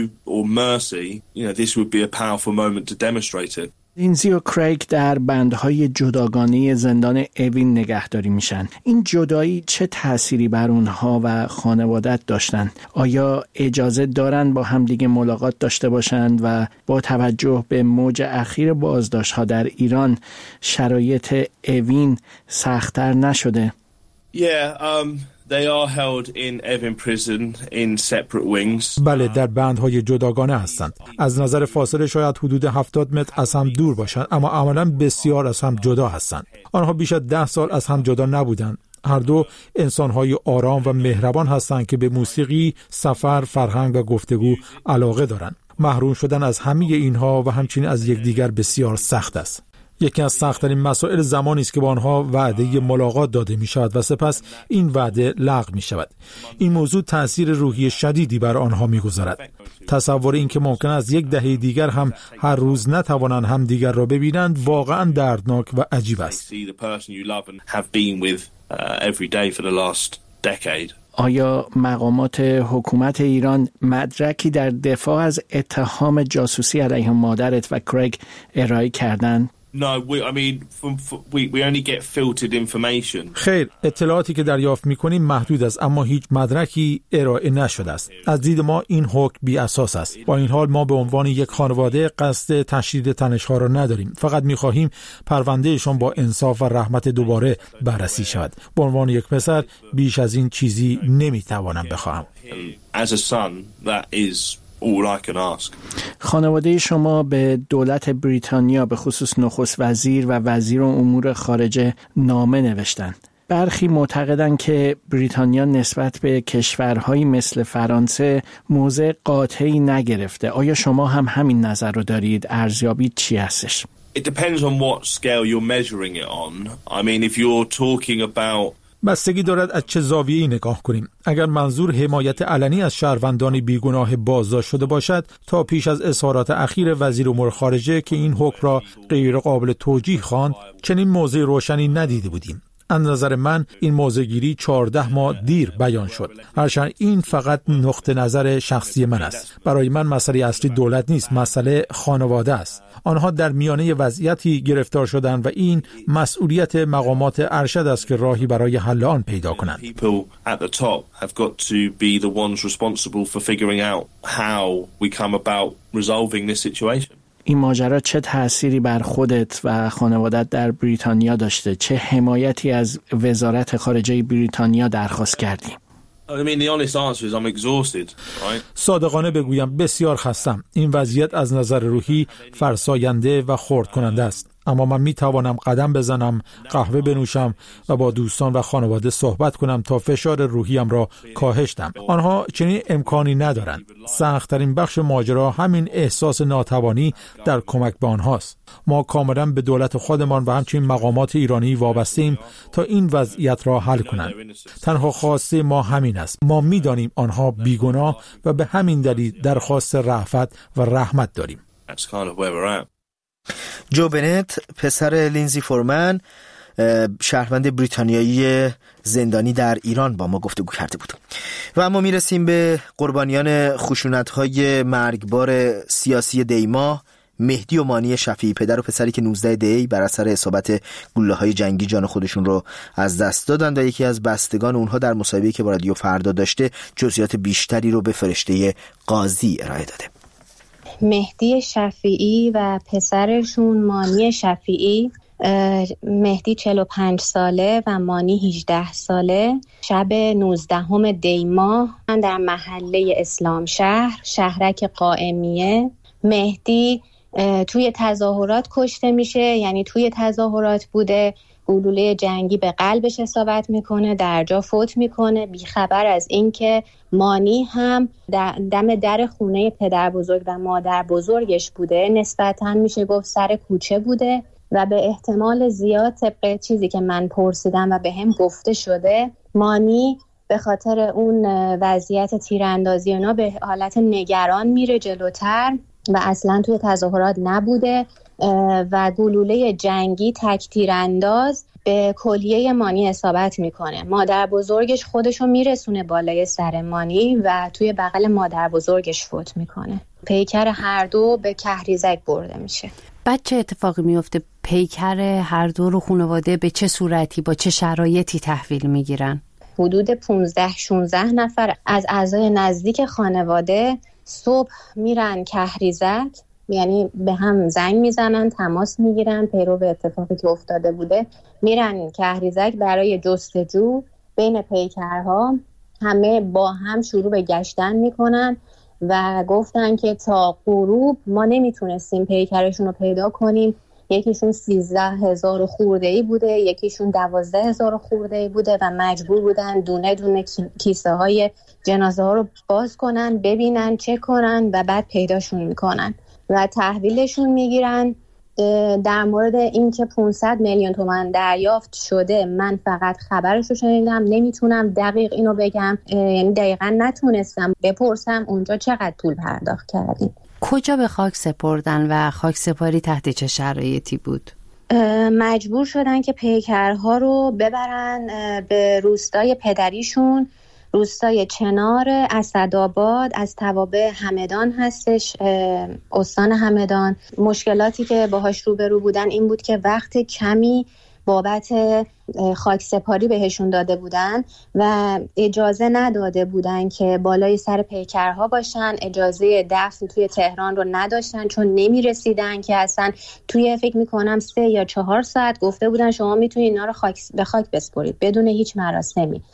لینزی و کریگ در بندهای جداگانه زندان اوین نگهداری میشن. این جدایی چه تأثیری بر اونها و خانوادت داشتن؟ آیا اجازه دارن با همدیگه ملاقات داشته باشند و با توجه به موج اخیر بازداشت‌ها در ایران شرایط اوین سخت‌تر نشده؟ They are held in Evin prison in separate wings. بله، در بندهای جداگانه هستند. از نظر فاصله شاید حدود 70 متر از هم دور باشند، اما عملاً بسیار از هم جدا هستند. آنها بیش از 10 سال از هم جدا نبودند. هر دو انسان‌های آرام و مهربان هستند که به موسیقی، سفر، فرهنگ و گفتگو علاقه دارند. محروم شدن از همه اینها و همچنین از یکدیگر بسیار سخت است. یکی از سخت‌ترین مسائل زمانی است که با آنها وعده ملاقات داده می شود و سپس این وعده لغو می شود. این موضوع تأثیر روحی شدیدی بر آنها می گذارد. تصور این که ممکن است یک دهه دیگر هم هر روز نتوانند همدیگر را ببینند واقعا دردناک و عجیب است. آیا مقامات حکومت ایران مدرکی در دفاع از اتهام جاسوسی علیه مادرت و کریگ ارائه کردند؟ we only get filtered information. خیر، اطلاعاتی که دریافت می‌کنیم محدود است، اما هیچ مدرکی ارائه نشده است. از دید ما این حکم بی اساس است. با این حال ما به عنوان یک خانواده قصد تشدید تنش‌ها را نداریم. فقط می‌خواهیم پروندهشان با انصاف و رحمت دوباره بررسی شود. به عنوان یک پسر بیش از این چیزی نمی‌توانم بخواهم. As a son, that is all I can ask. خانواده شما به دولت بریتانیا به خصوص نخست وزیر و وزیر امور خارجه نامه نوشتند. برخی معتقدند که بریتانیا نسبت به کشورهایی مثل فرانسه موضع قاطعی نگرفته. آیا شما هم همین نظر رو دارید؟ ارزیابی چی هستش؟ It depends on what scale you're measuring it on. I mean, if you're talking about بستگی دارد از چه زاویه‌ای نگاه کنیم. اگر منظور حمایت علنی از شهروندان بیگناه بازداشت شده باشد، تا پیش از اظهارات اخیر وزیر امور خارجه که این حکم را غیر قابل توجیه خواند، چنین موضع روشنی ندیده بودیم. از نظر من این موضع‌گیری 14 ماه دیر بیان شد. هرچند این فقط نقطه نظر شخصی من است. برای من مسئله اصلی دولت نیست، مسئله خانواده است. آنها در میانه وضعیتی گرفتار شدند و این مسئولیت مقامات ارشد است که راهی برای حل آن پیدا کنند. این ماجرا چه تأثیری بر خودت و خانوادت در بریتانیا داشته؟ چه حمایتی از وزارت خارجه بریتانیا درخواست کردی؟ صادقانه بگویم بسیار خستم. این وضعیت از نظر روحی فرساینده و خرد کننده است. اما من می توانم قدم بزنم، قهوه بنوشم و با دوستان و خانواده صحبت کنم تا فشار روحیم را کاهش دهم. آنها چنین امکانی ندارند. سخت‌ترین بخش ماجرا همین احساس ناتوانی در کمک به آنهاست. ما کاملا به دولت خودمان و همچنین مقامات ایرانی وابسته‌ایم تا این وضعیت را حل کنند. تنها خواسته ما همین است. ما می‌دانیم آنها بیگناه و به همین دلیل درخواست رأفت و رحمت داریم. جو بنت پسر لینزی فورمن شهروند بریتانیایی زندانی در ایران با ما گفتگو کرده بود. و اما میرسیم به قربانیان خشونت‌های مرگبار سیاسی دیما. مهدی و مانی شفیعی، پدر و پسری که 19 دی بر اثر اصابت گلوله‌های جنگی جان خودشون رو از دست دادن و یکی از بستگان اونها در مصاحبه‌ای که با رادیو فردا داشته جزئیات بیشتری رو به فرشته قاضی ارائه داده. مهدی شفیعی و پسرشون مانی شفیعی، مهدی 45 ساله و مانی 18 ساله، شب 19 دی ماه در محله اسلام شهرک قائمیه. مهدی توی تظاهرات کشته میشه، یعنی توی تظاهرات بوده، گلوله جنگی به قلبش اصابت میکنه، در جا فوت میکنه، بیخبر از این که مانی هم دم در خونه پدر بزرگ و مادر بزرگش بوده. نسبتاً میشه گفت سر کوچه بوده و به احتمال زیاد طبق چیزی که من پرسیدم و به هم گفته شده، مانی به خاطر اون وضعیت تیراندازی اونا به حالت نگران میره جلوتر و اصلا توی تظاهرات نبوده و گلوله جنگی تک تیرانداز به کلیه مانی اصابت میکنه. مادر بزرگش خودشو میرسونه بالای سر مانی و توی بغل مادر بزرگش فوت میکنه. پیکر هر دو به کهریزک برده میشه. بعد چه اتفاقی میفته؟ پیکر هر دو رو خانواده به چه صورتی با چه شرایطی تحویل میگیرن؟ حدود 15-16 نفر از اعضای نزدیک خانواده صبح میرن کهریزک، یعنی به هم زنگ میزنن، تماس میگیرن پیرو به اتفاقی که افتاده بوده، میرن کهریزک برای جستجو بین پیکرها. همه با هم شروع به گشتن میکنن و گفتن که تا غروب ما نمیتونستیم پیکرشون رو پیدا کنیم. یکیشون 13,000 خورده‌ای بوده، یکیشون 12,000 خورده‌ای بوده و مجبور بودن دونه دونه کیسه های جنازه ها رو باز کنن، ببینن، چک کنن و بعد پیداشون میکنن و تحویلشون میگیرن. در مورد اینکه 500 میلیون تومان دریافت شده من فقط خبرش رو شنیدم، نمیتونم دقیق اینو بگم، یعنی دقیقا نتونستم بپرسم اونجا چقدر پول پرداخت کردیم. کجا به خاک سپردن و خاک سپاری تحت چه شرایطی بود؟ مجبور شدن که پیکرها رو ببرن به روستای پدریشون، روستای چنار اسدآباد، از توابع همدان هستش، استان همدان. مشکلاتی که باهاش روبرو بودن این بود که وقت کمی بابت خاک سپاری بهشون داده بودن و اجازه نداده بودن که بالای سر پیکرها باشن. اجازه دفن توی تهران رو نداشتن چون نمی رسیدن که اصلا توی فکر میکنم 3 یا 4 ساعت گفته بودن شما میتونید اینا رو به خاک بسپرید بدون هیچ مراسمی.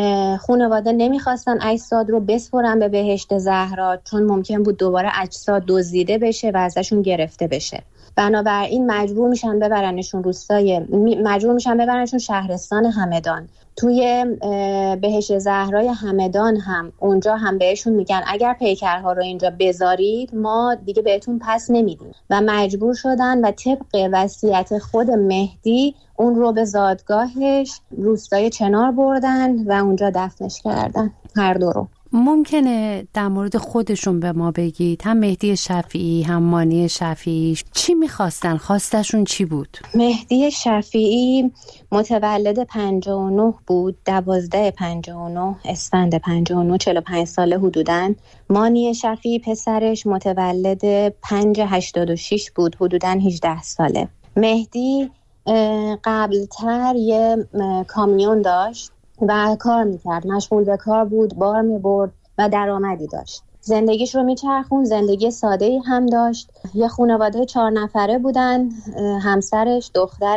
خانواده نمیخواستن اجساد رو بسپرن به بهشت زهرا چون ممکن بود دوباره اجساد دزدیده بشه و ازشون گرفته بشه. بنابراین مجبور میشن ببرنشون شهرستان همدان. توی بهشت زهرای همدان هم اونجا هم بهشون میگن اگر پیکرها رو اینجا بذارید ما دیگه بهتون پس نمیدیم و مجبور شدن و طبق وصیت خود مهدی اون رو به زادگاهش روستای چنار بردن و اونجا دفنش کردن هر دو رو. ممکنه در مورد خودشون به ما بگید، هم مهدی شفیعی هم مانی شفیعی چی میخواستن؟ خواستشون چی بود؟ مهدی شفیعی متولد 59 بود، 12/59 اسفند 59، 45 ساله حدوداً. مانی شفیعی پسرش متولد 5/86 بود، حدوداً 18 ساله. مهدی قبلتر یه کامیون داشت و کار میکرد، مشغول به کار بود، بار میبرد و درآمدی داشت. زندگیش رو میچرخون، زندگی ساده‌ای هم داشت. یه خانواده 4 نفره بودن، همسرش،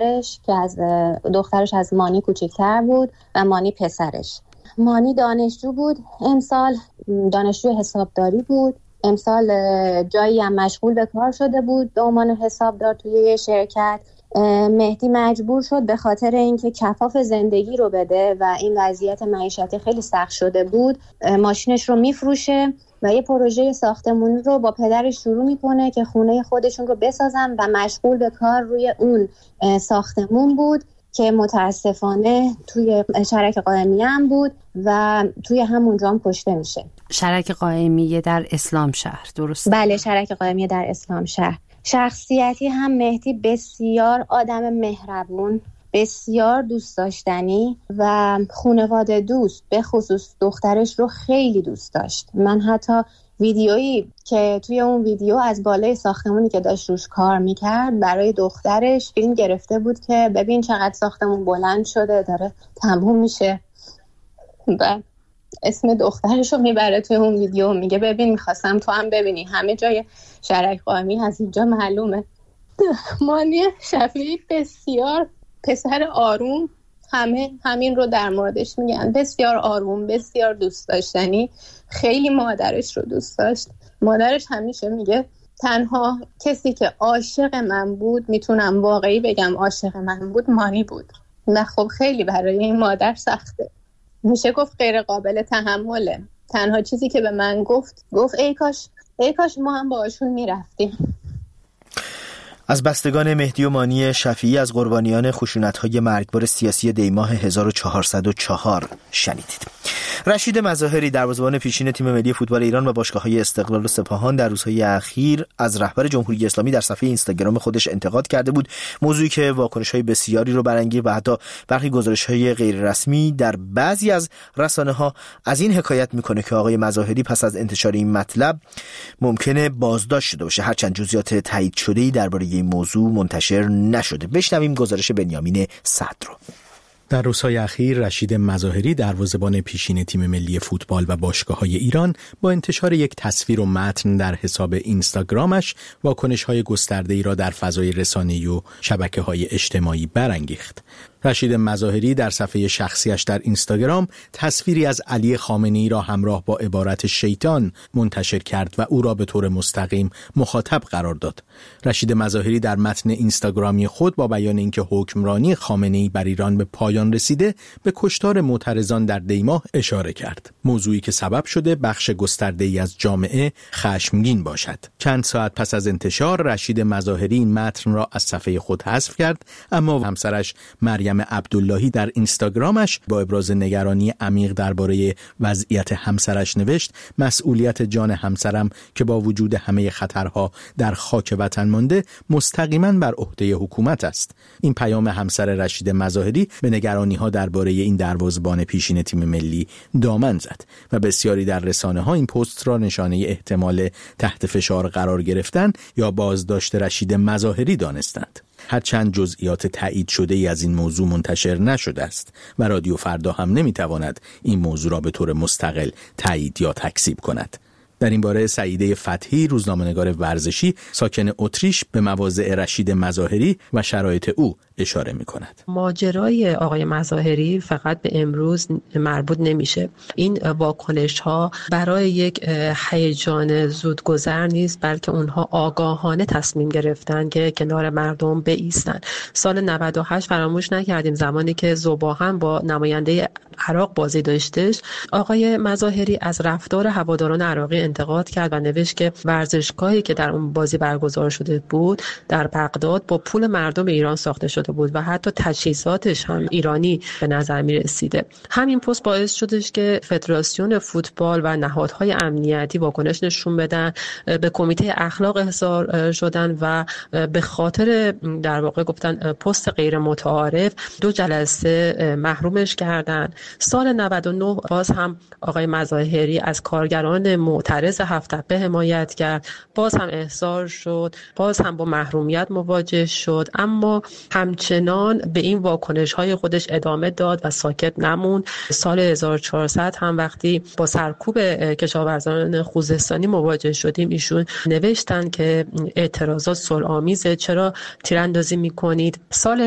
دخترش از مانی کوچکتر بود و مانی پسرش. مانی دانشجو بود، امسال دانشجو حسابداری بود. امسال جایی هم مشغول به کار شده بود به عنوان حسابدار توی یه شرکت. مهدی مجبور شد به خاطر اینکه کفاف زندگی رو بده و این وضعیت معیشتی خیلی سخت شده بود، ماشینش رو میفروشه و یه پروژه ساختمون رو با پدرش شروع میکنه که خونه خودشون رو بسازن و مشغول به کار روی اون ساختمون بود که متاسفانه توی شرک قائمیه هم بود و توی همونجا هم کشته میشه. شرک قائمیه در اسلام شهر، درست؟ بله، شرک قائمیه در اسلام شهر. شخصیتی هم مهدی بسیار آدم مهربون، بسیار دوست داشتنی و خانواده دوست، به خصوص دخترش رو خیلی دوست داشت. من حتی ویدیویی که توی اون ویدیو از بالای ساختمونی که داشت روش کار میکرد برای دخترش فیلم گرفته بود که ببین چقدر ساختمون بلند شده، داره تموم میشه و اسم دخترش رو میبره توی اون ویدیو، میگه ببین میخواستم تو هم ببینی، همه جای شرک قائمی از اینجا معلومه. مانی شفیعی بسیار پسر آروم، همه همین رو در موردش میگن، بسیار آروم، بسیار دوست داشتنی، خیلی مادرش رو دوست داشت. مادرش همیشه میگه تنها کسی که عاشق من بود، میتونم واقعی بگم عاشق من بود، مانی بود. و خب خیلی برای این مادر سخته، میشه گفت غیر قابل تحمله. تنها چیزی که به من گفت ای کاش ما هم باهاشون میرفتیم. از بستگان مهدی و مانی شفیعی از قربانیان خشونت‌های مرگبار سیاسی دیماه 1404 شنیدید. رشید مظاهری دروازه‌بان پیشین تیم ملی فوتبال ایران و باشگاه‌های استقلال و سپاهان در روزهای اخیر از رهبر جمهوری اسلامی در صفحه اینستاگرام خودش انتقاد کرده بود، موضوعی که واکنش‌های بسیاری رو برانگیخت و حتی برخی گزارش‌های غیر رسمی در بعضی از رسانه‌ها از این حکایت می‌کنه که آقای مظاهری پس از انتشار این مطلب ممکنه بازداشت شده باشه، هرچند جزئیات تایید شده‌ای درباره این موضوع منتشر نشده. بشنویم گزارش بنیامین صدر رو. در روزهای اخیر رشید مظاهری دروازه‌بان پیشین تیم ملی فوتبال و باشگاه‌های ایران با انتشار یک تصویر و متن در حساب اینستاگرامش واکنش‌های گسترده‌ای را در فضای رسانه‌ای و شبکه‌های اجتماعی برانگیخت. رشید مظاهری در صفحه شخصیش در اینستاگرام تصویری از علی خامنه‌ای را همراه با عبارت شیطان منتشر کرد و او را به طور مستقیم مخاطب قرار داد. رشید مظاهری در متن اینستاگرامی خود با بیان اینکه حکمرانی خامنه‌ای بر ایران به پایان رسیده، به کشتار معترضان در دیماه اشاره کرد. موضوعی که سبب شده بخش گسترده‌ای از جامعه خشمگین باشد. چند ساعت پس از انتشار رشید مظاهری این متن را از صفحه خود حذف کرد، اما همسرش مریم عبداللهی در اینستاگرامش با ابراز نگرانی عمیق درباره وضعیت همسرش نوشت: مسئولیت جان همسرم که با وجود همه خطرها در خاک وطن مانده مستقیما بر عهده حکومت است. این پیام همسر رشید مظاهری به نگرانی‌ها درباره این دروازه‌بان پیشین تیم ملی دامن زد و بسیاری در رسانه‌ها این پست را نشانه احتمال تحت فشار قرار گرفتن یا بازداشت رشید مظاهری دانستند. هرچند جزئیات تایید شده ای از این موضوع منتشر نشده است و رادیو فردا هم نمیتواند این موضوع را به طور مستقل تایید یا تکذیب کند. در این باره سعیده فتحی، روزنامه‌نگار ورزشی ساکن اتریش، به مواضع رشید مظاهری و شرایط او اشاره می‌کند. ماجرای آقای مظاهری فقط به امروز مربوط نمیشه. این واکنش‌ها برای یک هیجان زودگذر نیست، بلکه اونها آگاهانه تصمیم گرفتن که کنار مردم بایستن. سال 98 فراموش نکردیم، زمانی که ذوباهم با نماینده عراق بازی داشتش، آقای مظاهری از رفتار هواداران عراقی انتقاد کرد و نوشت که ورزشگاهی که در اون بازی برگزار شده بود در بغداد با پول مردم ایران ساخته شده بود و حتی تجهیزاتش هم ایرانی به نظر می رسیده. همین پست باعث شدش که فدراسیون فوتبال و نهادهای امنیتی واکنش نشون بدن، به کمیته اخلاق احضار شدن و به خاطر در واقع گفتن پست غیر متعارف 2 جلسه محرومش کردن. سال 99 باز هم آقای مظاهری از کارگران معترض هفت تپه حمایت کرد، باز هم احضار شد، باز هم با محرومیت مواجه شد، اما همچنان به این واکنش‌های خودش ادامه داد و ساکت نموند. سال 1400 هم وقتی با سرکوب کشاورزان خوزستانی مواجه شدیم، ایشون نوشتن که اعتراضات صلح‌آمیزه، چرا تیراندازی میکنید؟ سال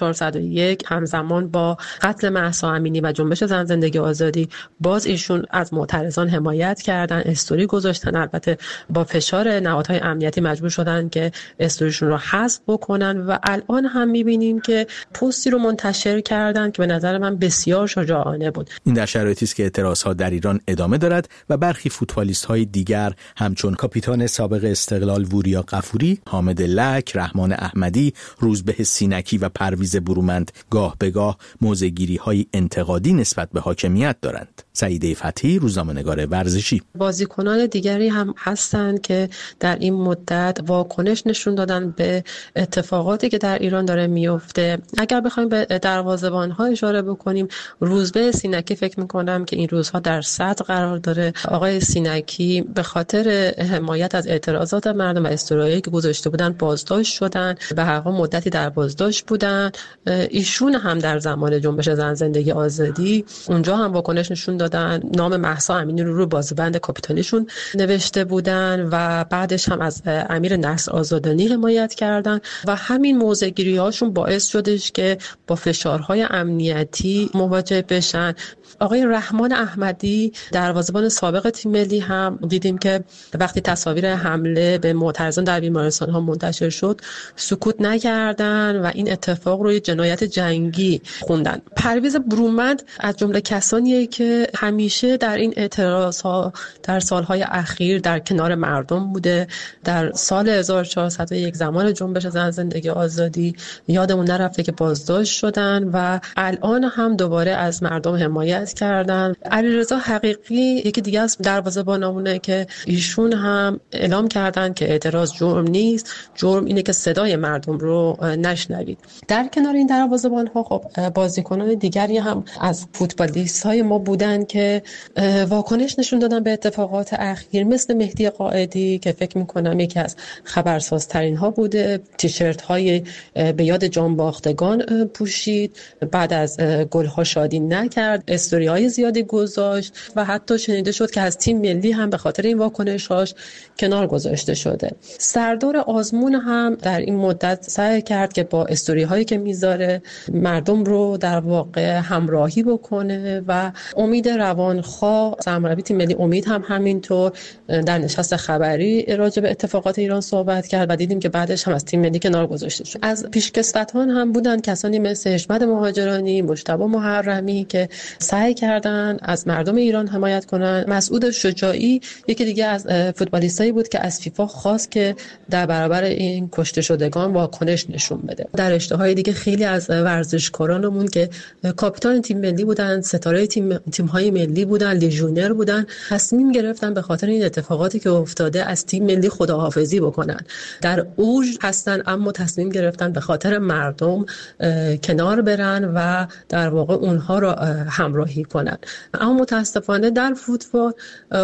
1401 همزمان با قتل مهسا امینی و جنبش زن زندگی آزادی باز ایشون از معترضان حمایت کردن، استوری گذاشتن، البته با فشار نهادهای امنیتی مجبور شدن که استوریشون رو حذف بکنن و الان هم میبینیم که پستی رو منتشر کردن که به نظر من بسیار شجاعانه بود. این در شرایطی است که اعتراضها در ایران ادامه دارد و برخی فوتبالیست‌های دیگر همچون کاپیتان سابق استقلال وریا غفوری، حامد لک، رحمان احمدی، روزبه سینکی و پرویز برومند گاه به گاه موضع‌گیری‌های انتقادی نسبت به حاکمیت دارند. سعیده فتحی، روزنامه‌نگار ورزشی. بازیکنان دیگری هم هستند که در این مدت واکنش نشون دادن به اتفاقاتی که در ایران داره میفته. اگر بخوایم به دروازه‌بان‌ها اشاره بکنیم، روزبه سینکی فکر می‌کنم که این روزها در صدر قرار داره. آقای سینکی به خاطر حمایت از اعتراضات مردم و استرایی که گذاشته بودن بازداشت شدن، به هر حال مدتی در بازداشت بودن. ایشون هم در زمان جنبش زن زندگی آزادی اونجا هم واکنش نشون دادن، نام مهسا امینی رو بازوبند کاپیتانیشون نوشته بودن و بعدش هم از امیر نصر آزادانی حمایت کردن و همین موضع‌گیری هاشون باعث شدش که با فشارهای امنیتی مواجه بشن. آقای رحمان احمدی دروازه‌بان سابق تیم ملی هم دیدیم که وقتی تصاویر حمله به معترضان در بیمارستان‌ها منتشر شد سکوت نکردن و این اتفاق رو جنایت جنگی خوندن. پرویز برومند از جمله کسانیه که همیشه در این اعتراض‌ها در سالهای اخیر در کنار مردم بوده. در سال 1401 زمان جنبش زن زندگی آزادی یادمون نرفته که بازداشت شدن و الان هم دوباره از مردم حمایت کردن. علیرضا حقیقی یکی دیگه از دروازه‌بانامونه که ایشون هم اعلام کردن که اعتراض جرم نیست، جرم اینه که صدای مردم رو نشنوید. در کنار این دروازه‌بان‌ها خب بازیکنان دیگری هم از فوتبالیست‌های ما بودن که واکنش نشون دادن به اتفاقات اخیر، مثل مهدی قائدی که فکر می‌کنم یکی از خبرسازترین ها بوده، تیشرت‌های به یاد جانباختگان پوشید، بعد از گل‌ها شادی نکرد، استوری‌های زیادی گذاشت و حتی شنیده شد که از تیم ملی هم به خاطر این واکنش‌هاش کنار گذاشته شده. سردار آزمون هم در این مدت سعی کرد که با استوری‌هایی که میذاره مردم رو در واقع همراهی بکنه و امید روانخواه سرمربی تیم ملی امید هم همینطور در نشست خبری راجع به اتفاقات ایران صحبت کرد و دیدیم که بعدش هم از تیم ملی کنار گذاشته شد. از پیشکسوتان هم بودن کسانی مثل حشمت مهاجرانی، مجتبی محرمی که سعی کردن از مردم ایران حمایت کنن. مسعود شجاعی یکی دیگه از فوتبالیستایی بود که از فیفا خواست که در برابر این کشته شدگان واکنش نشون بده. در رشته‌های دیگه خیلی از ورزشکارانمون که کاپیتان تیم ملی بودن، ستاره تیم‌های ملی بودن، لیژونر بودن، تصمیم گرفتن به خاطر این اتفاقاتی که افتاده از تیم ملی خداحافظی بکنن. در اوج هستن اما تصمیم گرفتن به خاطر مردم کنار برن و در واقع اونها را همراهی کنن. اما متاسفانه در فوتبال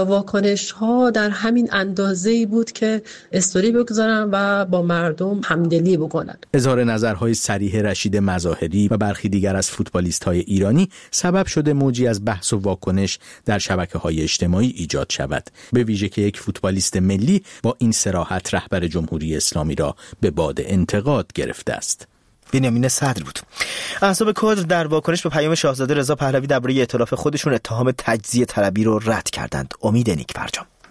واکنش‌ها در همین اندازه‌ای بود که استوری بگذارن و با مردم همدلی بکنن. اظهار نظرهای صریح رشید مظاهری و برخی دیگر از فوتبالیست‌های ایرانی سبب شده موجی از بحث و واکنش در شبکه‌های اجتماعی ایجاد شود، به ویژه که یک فوتبالیست ملی با این صراحت رهبر جمهوری اسلامی را به باد انتقاد گرفته است. بنیامین صدر بود. احزاب کدر در واکنش به پیام شاهزاده رضا پهلوی درباره ائتلاف خودشون اتهام تجزیه طلبی رو رد کردند. امید نیک فرجام.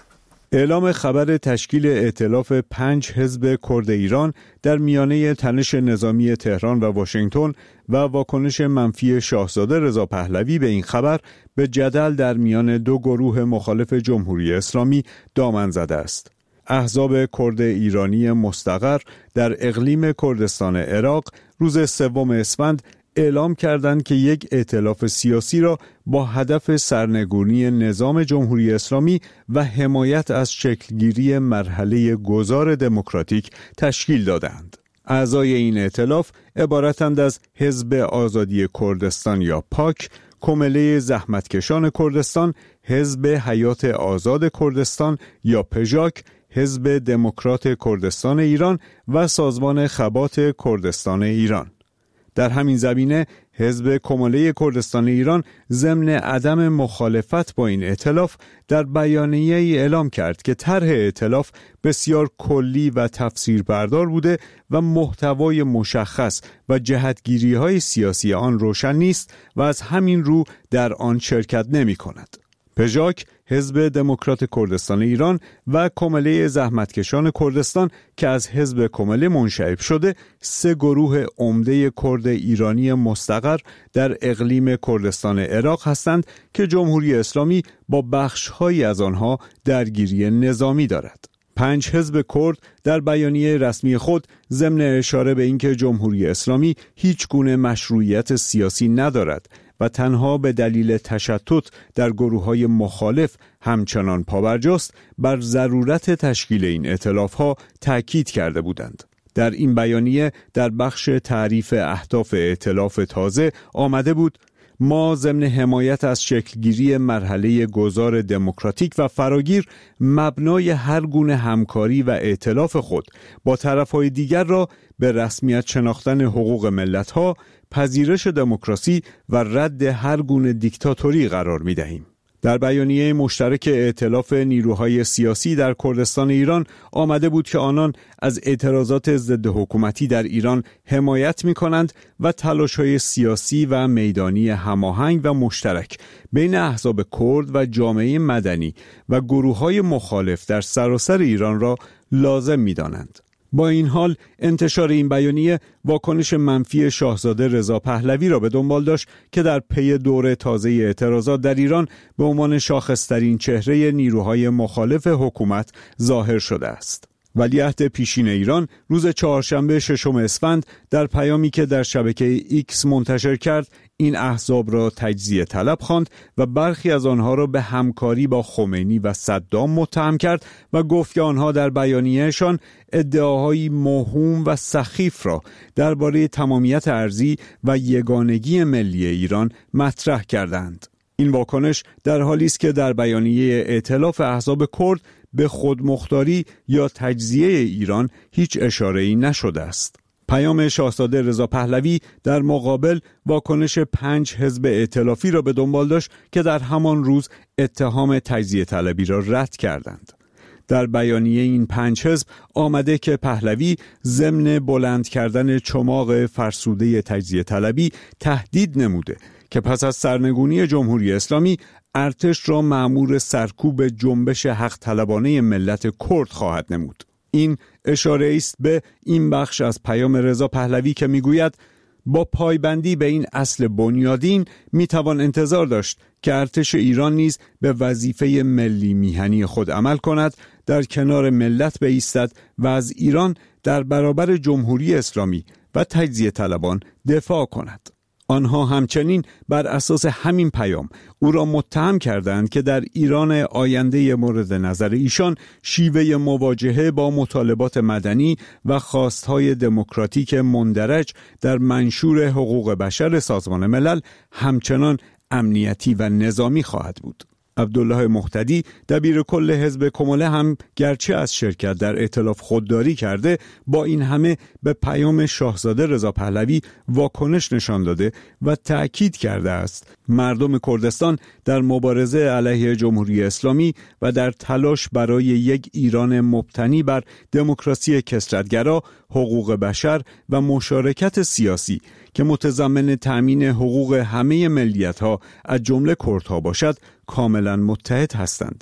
اعلام خبر تشکیل ائتلاف 5 حزب کرد ایران در میانه تنش نظامی تهران و واشنگتن و واکنش منفی شاهزاده رضا پهلوی به این خبر به جدل در میان دو گروه مخالف جمهوری اسلامی دامن زده است. احزاب کرد ایرانی مستقر در اقلیم کردستان عراق روز 3 اسفند اعلام کردند که یک ائتلاف سیاسی را با هدف سرنگونی نظام جمهوری اسلامی و حمایت از شکلگیری مرحله گذار دموکراتیک تشکیل دادند. اعضای این ائتلاف عبارتند از حزب آزادی کردستان یا پاک، کمله زحمتکشان کردستان، حزب حیات آزاد کردستان یا پژاک، حزب دموکرات کردستان ایران و سازمان خبات کردستان ایران. در همین زمینه حزب کمله کردستان ایران ضمن عدم مخالفت با این ائتلاف در بیانیه ای اعلام کرد که طرح ائتلاف بسیار کلی و تفسیربردار بوده و محتوای مشخص و جهتگیری‌های سیاسی آن روشن نیست و از همین رو در آن شرکت نمی‌کند. پژاک، حزب دموکرات کردستان ایران و کمله زحمتکشان کردستان که از حزب کمله منشعب شده 3 گروه عمده کرد ایرانی مستقر در اقلیم کردستان عراق هستند که جمهوری اسلامی با بخش‌هایی از آنها درگیری نظامی دارد. 5 حزب کرد در بیانیه رسمی خود ضمن اشاره به اینکه جمهوری اسلامی هیچ گونه مشروعیت سیاسی ندارد و تنها به دلیل تشتت در گروه‌های مخالف همچنان پابرجاست بر ضرورت تشکیل این ائتلاف‌ها تأکید کرده بودند. در این بیانیه در بخش تعریف اهداف ائتلاف تازه آمده بود: ما ضمن حمایت از شکلگیری مرحله گذار دموکراتیک و فراگیر مبنای هر گونه همکاری و ائتلاف خود با طرف‌های دیگر را به رسمیت شناختن حقوق ملت‌ها، پذیرش دموکراسی و رد هر گونه دیکتاتوری قرار می‌دهیم. در بیانیه مشترک ائتلاف نیروهای سیاسی در کردستان ایران آمده بود که آنان از اعتراضات ضد حکومتی در ایران حمایت می‌کنند و تلاش‌های سیاسی و میدانی هماهنگ و مشترک بین احزاب کرد و جامعه مدنی و گروه‌های مخالف در سراسر ایران را لازم می‌دانند. با این حال انتشار این بیانیه واکنش منفی شاهزاده رضا پهلوی را به دنبال داشت که در پی دور تازه اعتراضات در ایران به عنوان شاخص‌ترین چهره نیروهای مخالف حکومت ظاهر شده است. ولیعهد پیشین ایران روز چهارشنبه 6 اسفند در پیامی که در شبکه ایکس منتشر کرد این احزاب را تجزیه طلب خواند و برخی از آنها را به همکاری با خمینی و صدام متهم کرد و گفت که آنها در بیانیه‌شان ادعاهای موهوم و سخیف را درباره تمامیت ارضی و یگانگی ملی ایران مطرح کردند. این واکنش در حالی است که در بیانیه ائتلاف احزاب کرد به خودمختاری یا تجزیه ایران هیچ اشاره‌ای نشده است. پیام شاهزاده رضا پهلوی در مقابل واکنش 5 حزب ائتلافی را به دنبال داشت که در همان روز اتهام تجزیه طلبی را رد کردند. در بیانیه این 5 حزب آمده که پهلوی ضمن بلند کردن چماق فرسوده تجزیه طلبی تهدید نموده که پس از سرنگونی جمهوری اسلامی ارتش را مأمور سرکوب جنبش حق طلبانه ملت کرد خواهد نمود. این اشاره است به این بخش از پیام رضا پهلوی که میگوید با پایبندی به این اصل بنیادین میتوان انتظار داشت که ارتش ایران نیز به وظیفه ملی میهنی خود عمل کند، در کنار ملت بایستد و از ایران در برابر جمهوری اسلامی و تجزیه طلبان دفاع کند. آنها همچنین بر اساس همین پیام او را متهم کردند که در ایران آینده مورد نظر ایشان شیوه مواجهه با مطالبات مدنی و خواستهای دموکراتیک مندرج در منشور حقوق بشر سازمان ملل همچنان امنیتی و نظامی خواهد بود. عبدالله مهتدی دبیر کل حزب کمله هم گرچه از شرکت در ائتلاف خودداری کرده، با این همه به پیام شاهزاده رضا پهلوی واکنش نشان داده و تأکید کرده است مردم کردستان در مبارزه علیه جمهوری اسلامی و در تلاش برای یک ایران مبتنی بر دموکراسی کثرت‌گرا، حقوق بشر و مشارکت سیاسی که متضمن تأمین حقوق همه ملیت‌ها از جمله کردها باشد کاملا متحد هستند.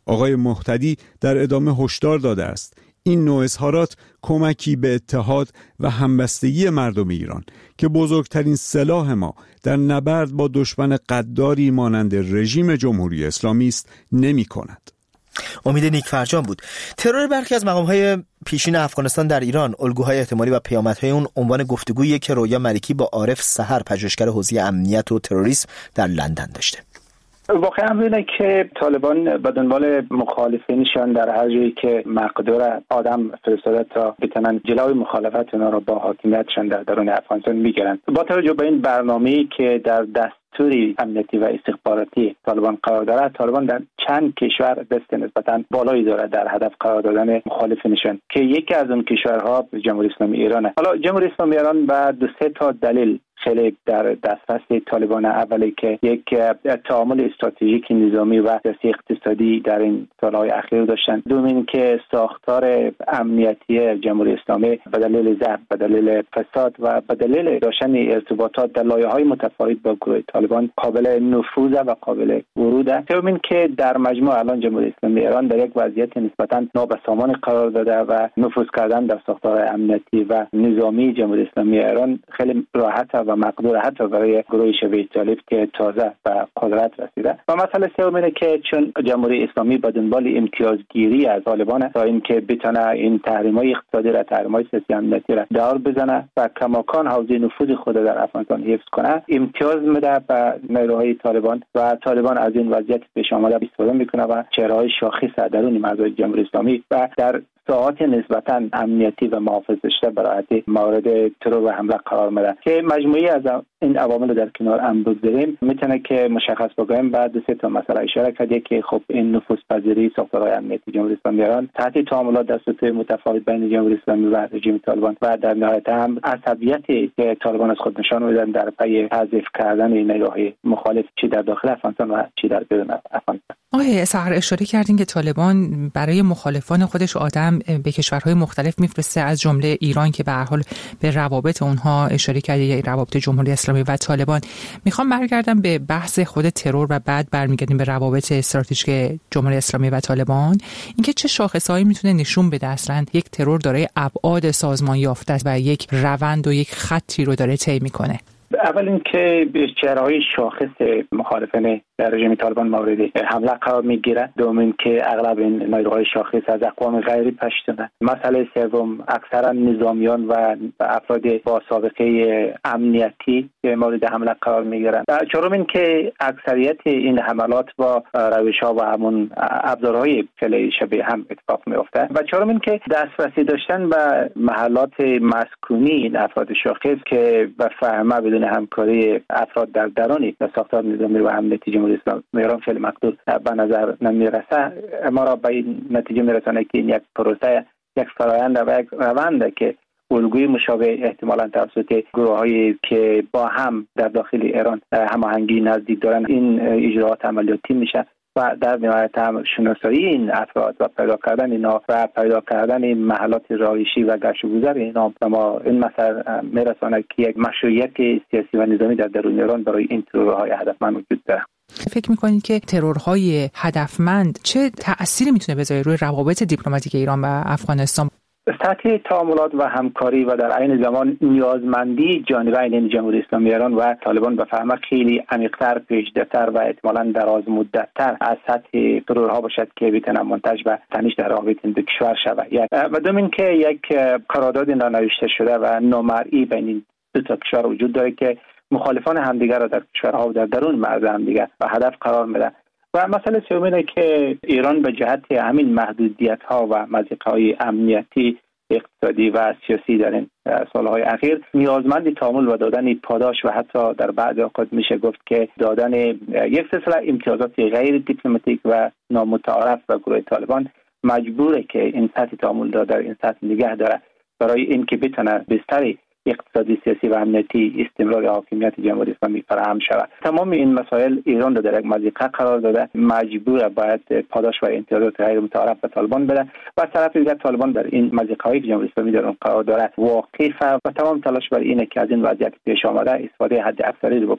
آقای مهتدی در ادامه هشدار داده است این نوع اظهارات کمکی به اتحاد و همبستگی مردم ایران که بزرگترین سلاح ما در نبرد با دشمن غداری مانند رژیم جمهوری اسلامی است نمی کند. امید نیک فرجان بود. ترور برخی از مقام‌های پیشین افغانستان در ایران، الگوهای احتمالی و پیامدهای اون عنوان گفتگویی که رویا ملکی با عارف سحر، پژوهشگر حوزه امنیت و تروریسم در لندن داشته. واقعا اینه که طالبان به دنبال مخالفینشان در هر جایی که مقدور آدم فرستاده تا بتونن جلوی مخالفت اونا را با حاکمیتشان در درون افغانستان میگیرن. با توجه به این برنامه‌ای که در دستور امنیتی و استخباراتی طالبان قرار دارد، طالبان در چند کشور دست نسبتاً بالایی دارد در هدف قرار دادن مخالفینشان که یکی از اون کشورها جمهوری اسلامی ایرانه. حالا جمهوری اسلامی ایران با 2-3 دلیل خیلی در دسترس طالبان، اولی که یک تعامل استراتژیک نظامی و سیاسی اقتصادی در این سالهای اخیر داشتن، دومین که ساختار امنیتی جمهوری اسلامی به دلیل ضعف، به دلیل فساد و به دلیل داشتن ارتباطات در لایه‌های متفاوت با گروه طالبان قابل نفوذ و قابل ورود، سومین که در مجموع الان جمهوری اسلامی ایران در یک وضعیت نسبتاً نابسامان قرار داده و نفوذ کردن در ساختار امنیتی و نظامی جمهوری اسلامی ایران خیلی راحت و مقدور حتی برای گروه شبیه طالب که تازه به قدرت رسیده. و مسئله سوم که چون جمهوری اسلامی به دنبال امتیازگیری از طالبان تا اینکه بتونه این تحریم‌های اقتصادی را، تحریم‌های سیاسی امنیتی را دار بزنه و کماکان حوزه نفوذ خود در افغانستان حفظ کنه، امتیاز میده به نیروهای طالبان و طالبان از این وضعیت پیش آمده استفاده میکنه و چهره‌های شاخص درون مردم جمهوری اسلامی و در ساعات نسبتاً امنیتی و محافظ داشته برای مورد ترور و حمله قرار میده که مجموعی از این عوامل در کنار هم بگذاریم میتونه که مشخص بگویم بعد 3 مسئله اشاره کرده که خب این نفوذپذیری ساختارهای امنیتی جمهوری اسلامی ایران تحت تعاملات در سطوح متفاوت بین جمهوری اسلامی و رژیم طالبان و در نهایت هم عصبیتی که طالبان از خود نشان میدن در پی حذف کردن نیروهای مخالف چی در داخل افغانستان و چی در بیرون افغانستان. آقای سحر اشاره کردین که طالبان برای مخالفان خودش آدم به کشورهای مختلف میفرسته، از جمله ایران که به هر حال به روابط اونها اشاره کرده، یا روابط جمهوری اسلامی و طالبان. میخوام برگردم به بحث خود ترور و بعد برمیگردیم به روابط استراتژیک جمهوری اسلامی و طالبان. اینکه چه شاخصهایی میتونه نشون بده اصلا یک ترور داره ابعاد سازمان یافته است و یک روند و یک خطی رو داره طی میکنه. اول اینکه چهره‌های شاخص مخالفین رژیم طالبان مورد حمله قرار میگیره، دوم اینکه اغلب این نیروهای شاخص از اقوام غیری پشتونه، مسئله سوم اکثرا نظامیان و افراد با سابقه امنیتی که مورد حمله قرار میگیرن، چهارم اینکه اکثریت این حملات با روش‌ها و همون ابزارهای خیلی شبیه هم اتفاق میفته و چهارم اینکه دسترسی داشتن به محلات مسکونی این افراد شاخص که به فهمه بدون همکاری افراد در درون ساختار نظامی و امنیتی جمهوری اسلامی ایران خیلی مقدور به نظر نمیرسه، ما را به این نتیجه میرسونه که این یک پروسه، یک فرآیند و یک روند که الگوی مشابه احتمالاً توسط گروه‌هایی که با هم در داخل ایران هماهنگی نزدیک دارن این اجراءات عملیاتی میشه و در نهایت هم شناسایی این افراد و پیدا کردن اینا و پیدا کردن این محلات رهایشی و گشت و گذر اینا ما این مسئله میرسونه که یک مشروعیت سیاسی و نظامی در درون ایران برای این ترورهای هدفمند وجود داره. فکر می‌کنید که ترورهای هدفمند چه تأثیری میتونه بذاره روی روابط دیپلماتیک ایران و افغانستان؟ سطح تعاملات و همکاری و در عین زمان نیازمندی جانبین جمهوری اسلامی ایران و طالبان به فهم خیلی عمیق‌تر، پیچیده‌تر و احتمالاً دراز مدت‌تر از سطح ترورها باشد که بتونه منتج به تنش در روابط این دو کشور شود. و دوم اینکه یک قرارداد نانوشته شده و نامرئی بین این دو تا کشور وجود داره که مخالفان همدیگر را در کشورها و در درون مرز همدیگر به هدف قرار میده. و مسئله سوم اینه که ایران به جهت همین محدودیت‌ها و مضیقه‌های امنیتی، اقتصادی و سیاسی در این سالهای اخیر نیازمند تعامل و دادن پاداش و حتی در بعض اوقات میشه گفت که دادن یک سلسله امتیازات غیر دیپلماتیک و نامتعارف به گروه طالبان مجبوره که این سطح تعامل در این سطح نگه داره برای اینکه بتونه بستری اقتصادی، سیاسی و امنیتی استمرار حاکمیت جمهوری اسلامی فراهم شود. تمام این مسائل ایران رو در یک مضیقه قرار داده، مجبور باید پاداش و امتیازات غیر متعارف به طالبان بده و از طرف دیگر طالبان در این مضیقه‌ای که جمهوری اسلامی در اون قرار داره واقف و تمام تلاش بر اینه که از این وضعیت پیش آمده استفاده حد اکثری رو بکنه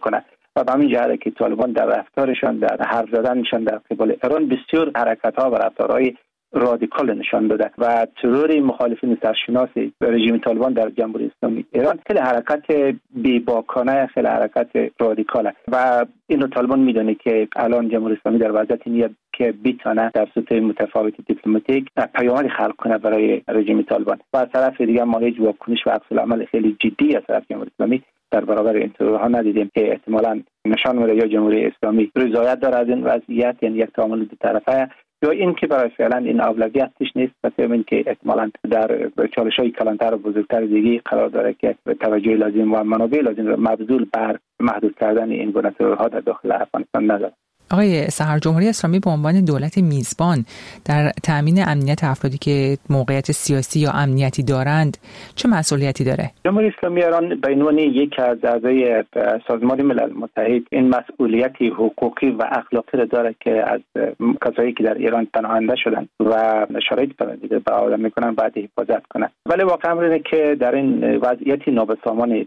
و به همین جهت که طالبان در رفتارشان، در حرف زدنشان در قبال ایران بسیار حرکت‌ها و رفتارهای رادیکال نشان داده و ترور مخالفین سرشناس رژیم طالبان در جمهوری اسلامی ایران خیلی حرکت بی‌باکانه، خیلی حرکت رادیکاله و این رو طالبان میدونه که الان جمهوری اسلامی در وضعیتی نیست که بتونه در سطح متفاوت دیپلماتیک پیامدی خلق کنه برای رژیم طالبان و از طرف دیگه ما هیچ واکنش و عکس‌العمل خیلی جدی از طرف جمهوری اسلامی در برابر این ترورها ندیدیم که احتمالاً نشان میده یا جمهوری اسلامی رضایت داره از این وضعیت، یعنی یک تعامل دو طرفه، یا این که برای فعلا این اولویتش نیست و این که احتمالاً در چالش‌های کلانتر و بزرگتر دیگه قرار داره که توجه لازم و منابع لازم رو مبذول بر محدود کردن این گونه ترورها در داخل افغانستان نداره. آقای سحر، جمهوری اسلامی به عنوان دولت میزبان در تامین امنیت افرادی که موقعیت سیاسی یا امنیتی دارند چه مسئولیتی داره؟ جمهوری اسلامی ایران به عنوان یک از اعضای سازمان ملل متحد این مسئولیتی حقوقی و اخلاقی را داره که از کسایی که در ایران پناهنده شدن و شرایط پناهندگی به آدم میکنن باید حفاظت کنه. ولی واقعا اینه که در این وضعیتی نابسامانی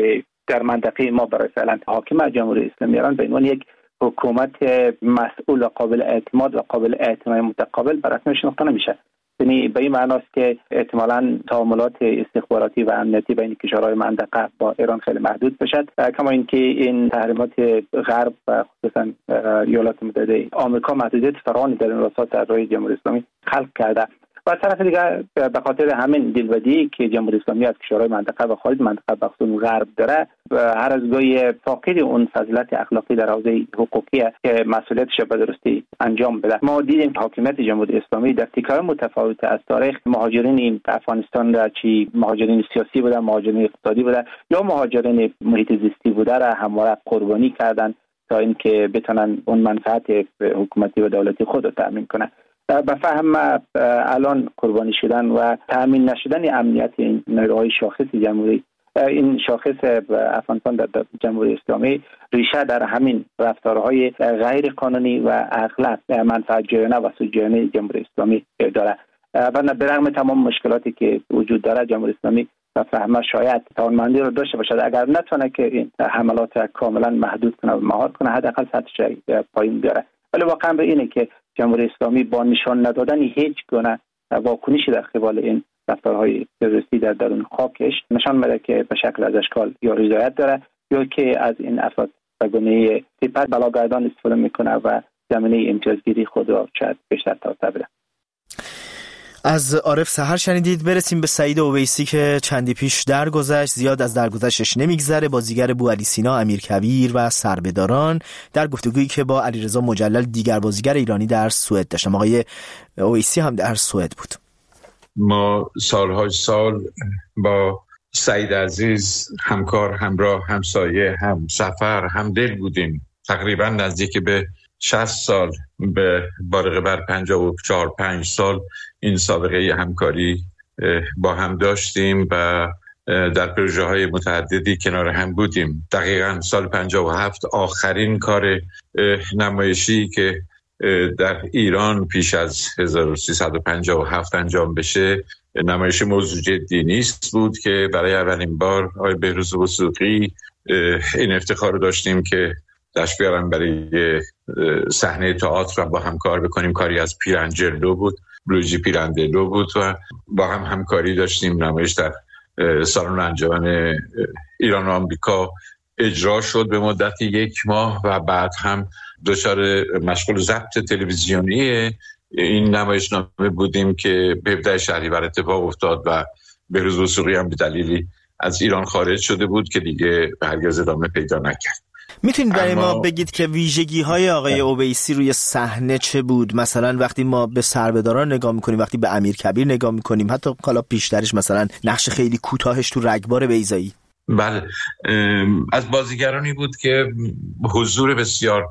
در منطقه ما برای فعلا حاکم جمهوری اسلامی ایران به عنوان یک حکومت مسئول و قابل اعتماد و قابل اعتماد متقابل بررسی شناخته نمیشه. یعنی به این معناست که احتمالاً تعاملات استخباراتی و امنیتی بین کشورهای منطقه با ایران خیلی محدود بشد، کما اینکه این تحریمات غرب و خصوصا ایالات متحده آمریکا محدودیت فراوانی در این راستا در روی جمهوری اسلامی خلق کرده و از طرف دیگر به خاطر همین دلبندی که جمهوری اسلامی از کشورهای منطقه و خارج منطقه به خصوص غرب داره هر از گاهی فاقد اون فضیلت اخلاقی در حوزه حقوقی که مسئولیتش به درستی انجام بده. ما دیدیم حاکمیت جمهوری اسلامی در تیکه‌های متفاوت از تاریخ مهاجرین افغانستان را چی مهاجرین سیاسی بودن، مهاجرین اقتصادی بودن یا مهاجرین محیط زیستی بوده را همواره قربانی کردن تا اینکه بتونن اون منفعت حکومتی و دولتی خود را تامین کنن. به فهم الان قربانی شدن و تامین نشدن امنیت این نیروهای شاخص جمهوری، این شاخص افغانستان در جمهوری اسلامی ریشه در همین رفتارهای غیر قانونی و اغلب منفعت جویانه و سودجویانه جمهوری اسلامی داره و به رغم تمام مشکلاتی که وجود داره جمهوری اسلامی و فهمه شاید توانمندی رو داشته باشد اگر نتونه که این حملات کاملا محدود کنه و مهار کنه حداقل سطحش پایین بیاره. ولی واقعا به اینه که جمهوری اسلامی با نشان ندادن هیچ گونه واکنشی در قبال این رفتارهای تروریستی در درون خاکش نشان میده که به شکل از اشکال یا رضایت داره یا که از این افراد به گونه سپر بلاگردان استفاده میکنه و زمینه امتیازگیری خود را شاید بیشتر توسعه بده. از عارف سحر شنیدید. برسیم به سعید اویسی که چندی پیش درگذشت. زیاد از درگذشتش نمیگذره. بازیگر بوعلی سینا، امیرکبیر و سربهداران در گفتگویی که با علیرضا مجلل دیگر بازیگر ایرانی در سوئد داشتم. آقای اویسی هم در سوئد بود. ما سالهای سال با سعید عزیز همکار، همراه، همسایه، هم سفر، هم دل بودیم. تقریبا نزدیک به 60 سال به بالغ بر 54-5 سال این سابقه همکاری با هم داشتیم و در پروژه های متعددی کنار هم بودیم. دقیقاً سال 57 آخرین کار نمایشی که در ایران پیش از 1357 انجام بشه نمایش موضوع جدی نیست بود که برای اولین بار آقای بهروز وثوقی این افتخار رو داشتیم که داشت بیارم برای صحنه تئاتر و با هم کار بکنیم. کاری از پیرنجلو بود، لویجی پیرنجلو بود و با هم همکاری داشتیم. نمایش در سالن انجمن ایران و آمریکا اجرا شد به مدت 1 ماه و بعد هم دچار مشغول ضبط تلویزیونی این نمایشنامه بودیم که به 17 شهریور اتفاق افتاد و بهروز وثوقی هم به دلیلی از ایران خارج شده بود که دیگه هرگز ادامه پیدا نکرد. میتونید برای ما بگید که ویژگی‌های آقای اویسی روی صحنه چه بود؟ مثلا وقتی ما به سربهداران نگاه میکنیم، وقتی به امیرکبیر نگاه میکنیم، حتی حالا پیشترش مثلا نقش خیلی کوتاهش تو رگبار بیضایی. بله، از بازیگرانی بود که حضور بسیار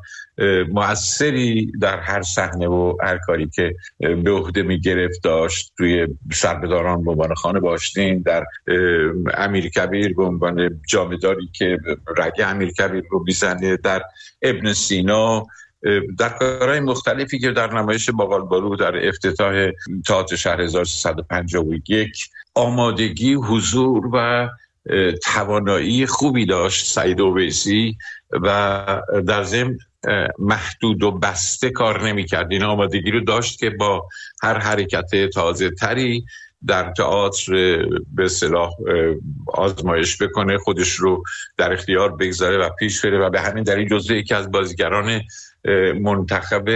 مؤثری در هر صحنه و هر کاری که به عهده میگرفت داشت. توی سربهداران به عنوان خانه باشتین، در امیرکبیر به عنوان جامه‌داری که رگ امیرکبیر رو میزنه، در ابن سینا، در کارهای مختلفی که در نمایش باقالبارو در افتتاح تئاتر شهر 1351 آمادگی، حضور و توانایی خوبی داشت سعید اویسی و در ضمن محدود و بسته کار نمی‌کرد. این آمادگی رو داشت که با هر حرکت تازه تری در تئاتر به اصطلاح آزمایش بکنه، خودش رو در اختیار بگذاره و پیش بره و به همین دلیل جزو یکی از بازیگران منتخب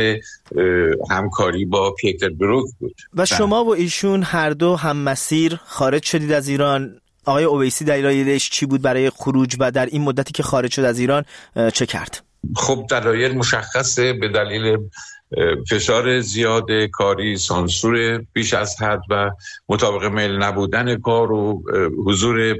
همکاری با پیتر بروک بود. و شما و ایشون هر دو هم مسیر خارج شدید از ایران. آقای اویسی دلایلش چی بود برای خروج و در این مدتی که خارج شد از ایران چه کرد؟ خب دلایل مشخصه، به دلیل فشار زیاد کاری، سانسور بیش از حد و مطابق میل نبودن کار و حضور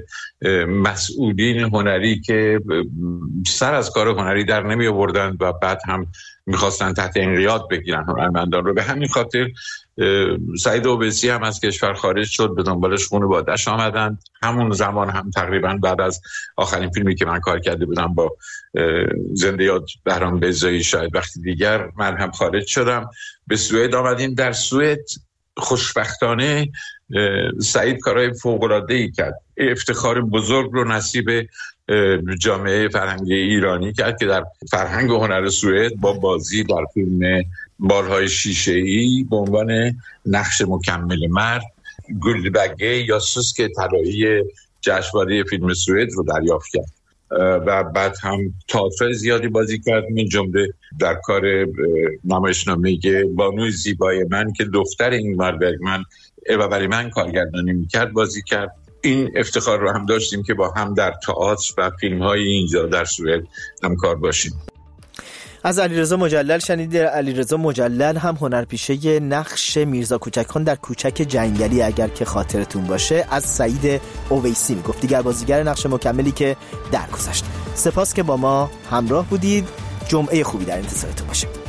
مسئولین هنری که سر از کار هنری در نمی آوردند و بعد هم میخواستن تحت انقیاد بگیرن هنرمندان رو. به همین خاطر سعید اویسی هم از کشور خارج شد، به دنبالش خانواده‌اش آمدند. همون زمان هم تقریبا بعد از آخرین فیلمی که من کار کرده بودم با زنده یاد بهرام بیضایی، شاید وقتی دیگر من هم خارج شدم، به سوئد آمدیم. در سوئد خوشبختانه سعید کارهای فوق‌العاده‌ای کرد، افتخار بزرگ رو نصیب جامعه فرهنگی ایرانی کرد که در فرهنگ و هنر سوئد با بازی در فیلم بالهای شیشه‌ای به عنوان نقش مکمل مرد گلدبگه یا سوسک طلایی جشنواره فیلم سوئد رو دریافت کرد و بعد هم تئاتر زیادی بازی کرد، من جمله در کار نمایشنامه بانوی زیبای من که دختر اینگمار برگمن و برای من کارگردانی میکرد بازی کرد. این افتخار رو هم داشتیم که با هم در تئاتر و فیلم‌های اینجا در سوئد همکار باشیم. از علیرضا مجلل شنید. علیرضا مجلل هم هنرپیشه نقش میرزا کوچکخان در کوچک جنگلی اگر که خاطرتون باشه از سعید اویسی میگفت، دیگر بازیگر نقش مکملی که درگذشت. سپاس که با ما همراه بودید. جمعه خوبی در انتظارتون باشه.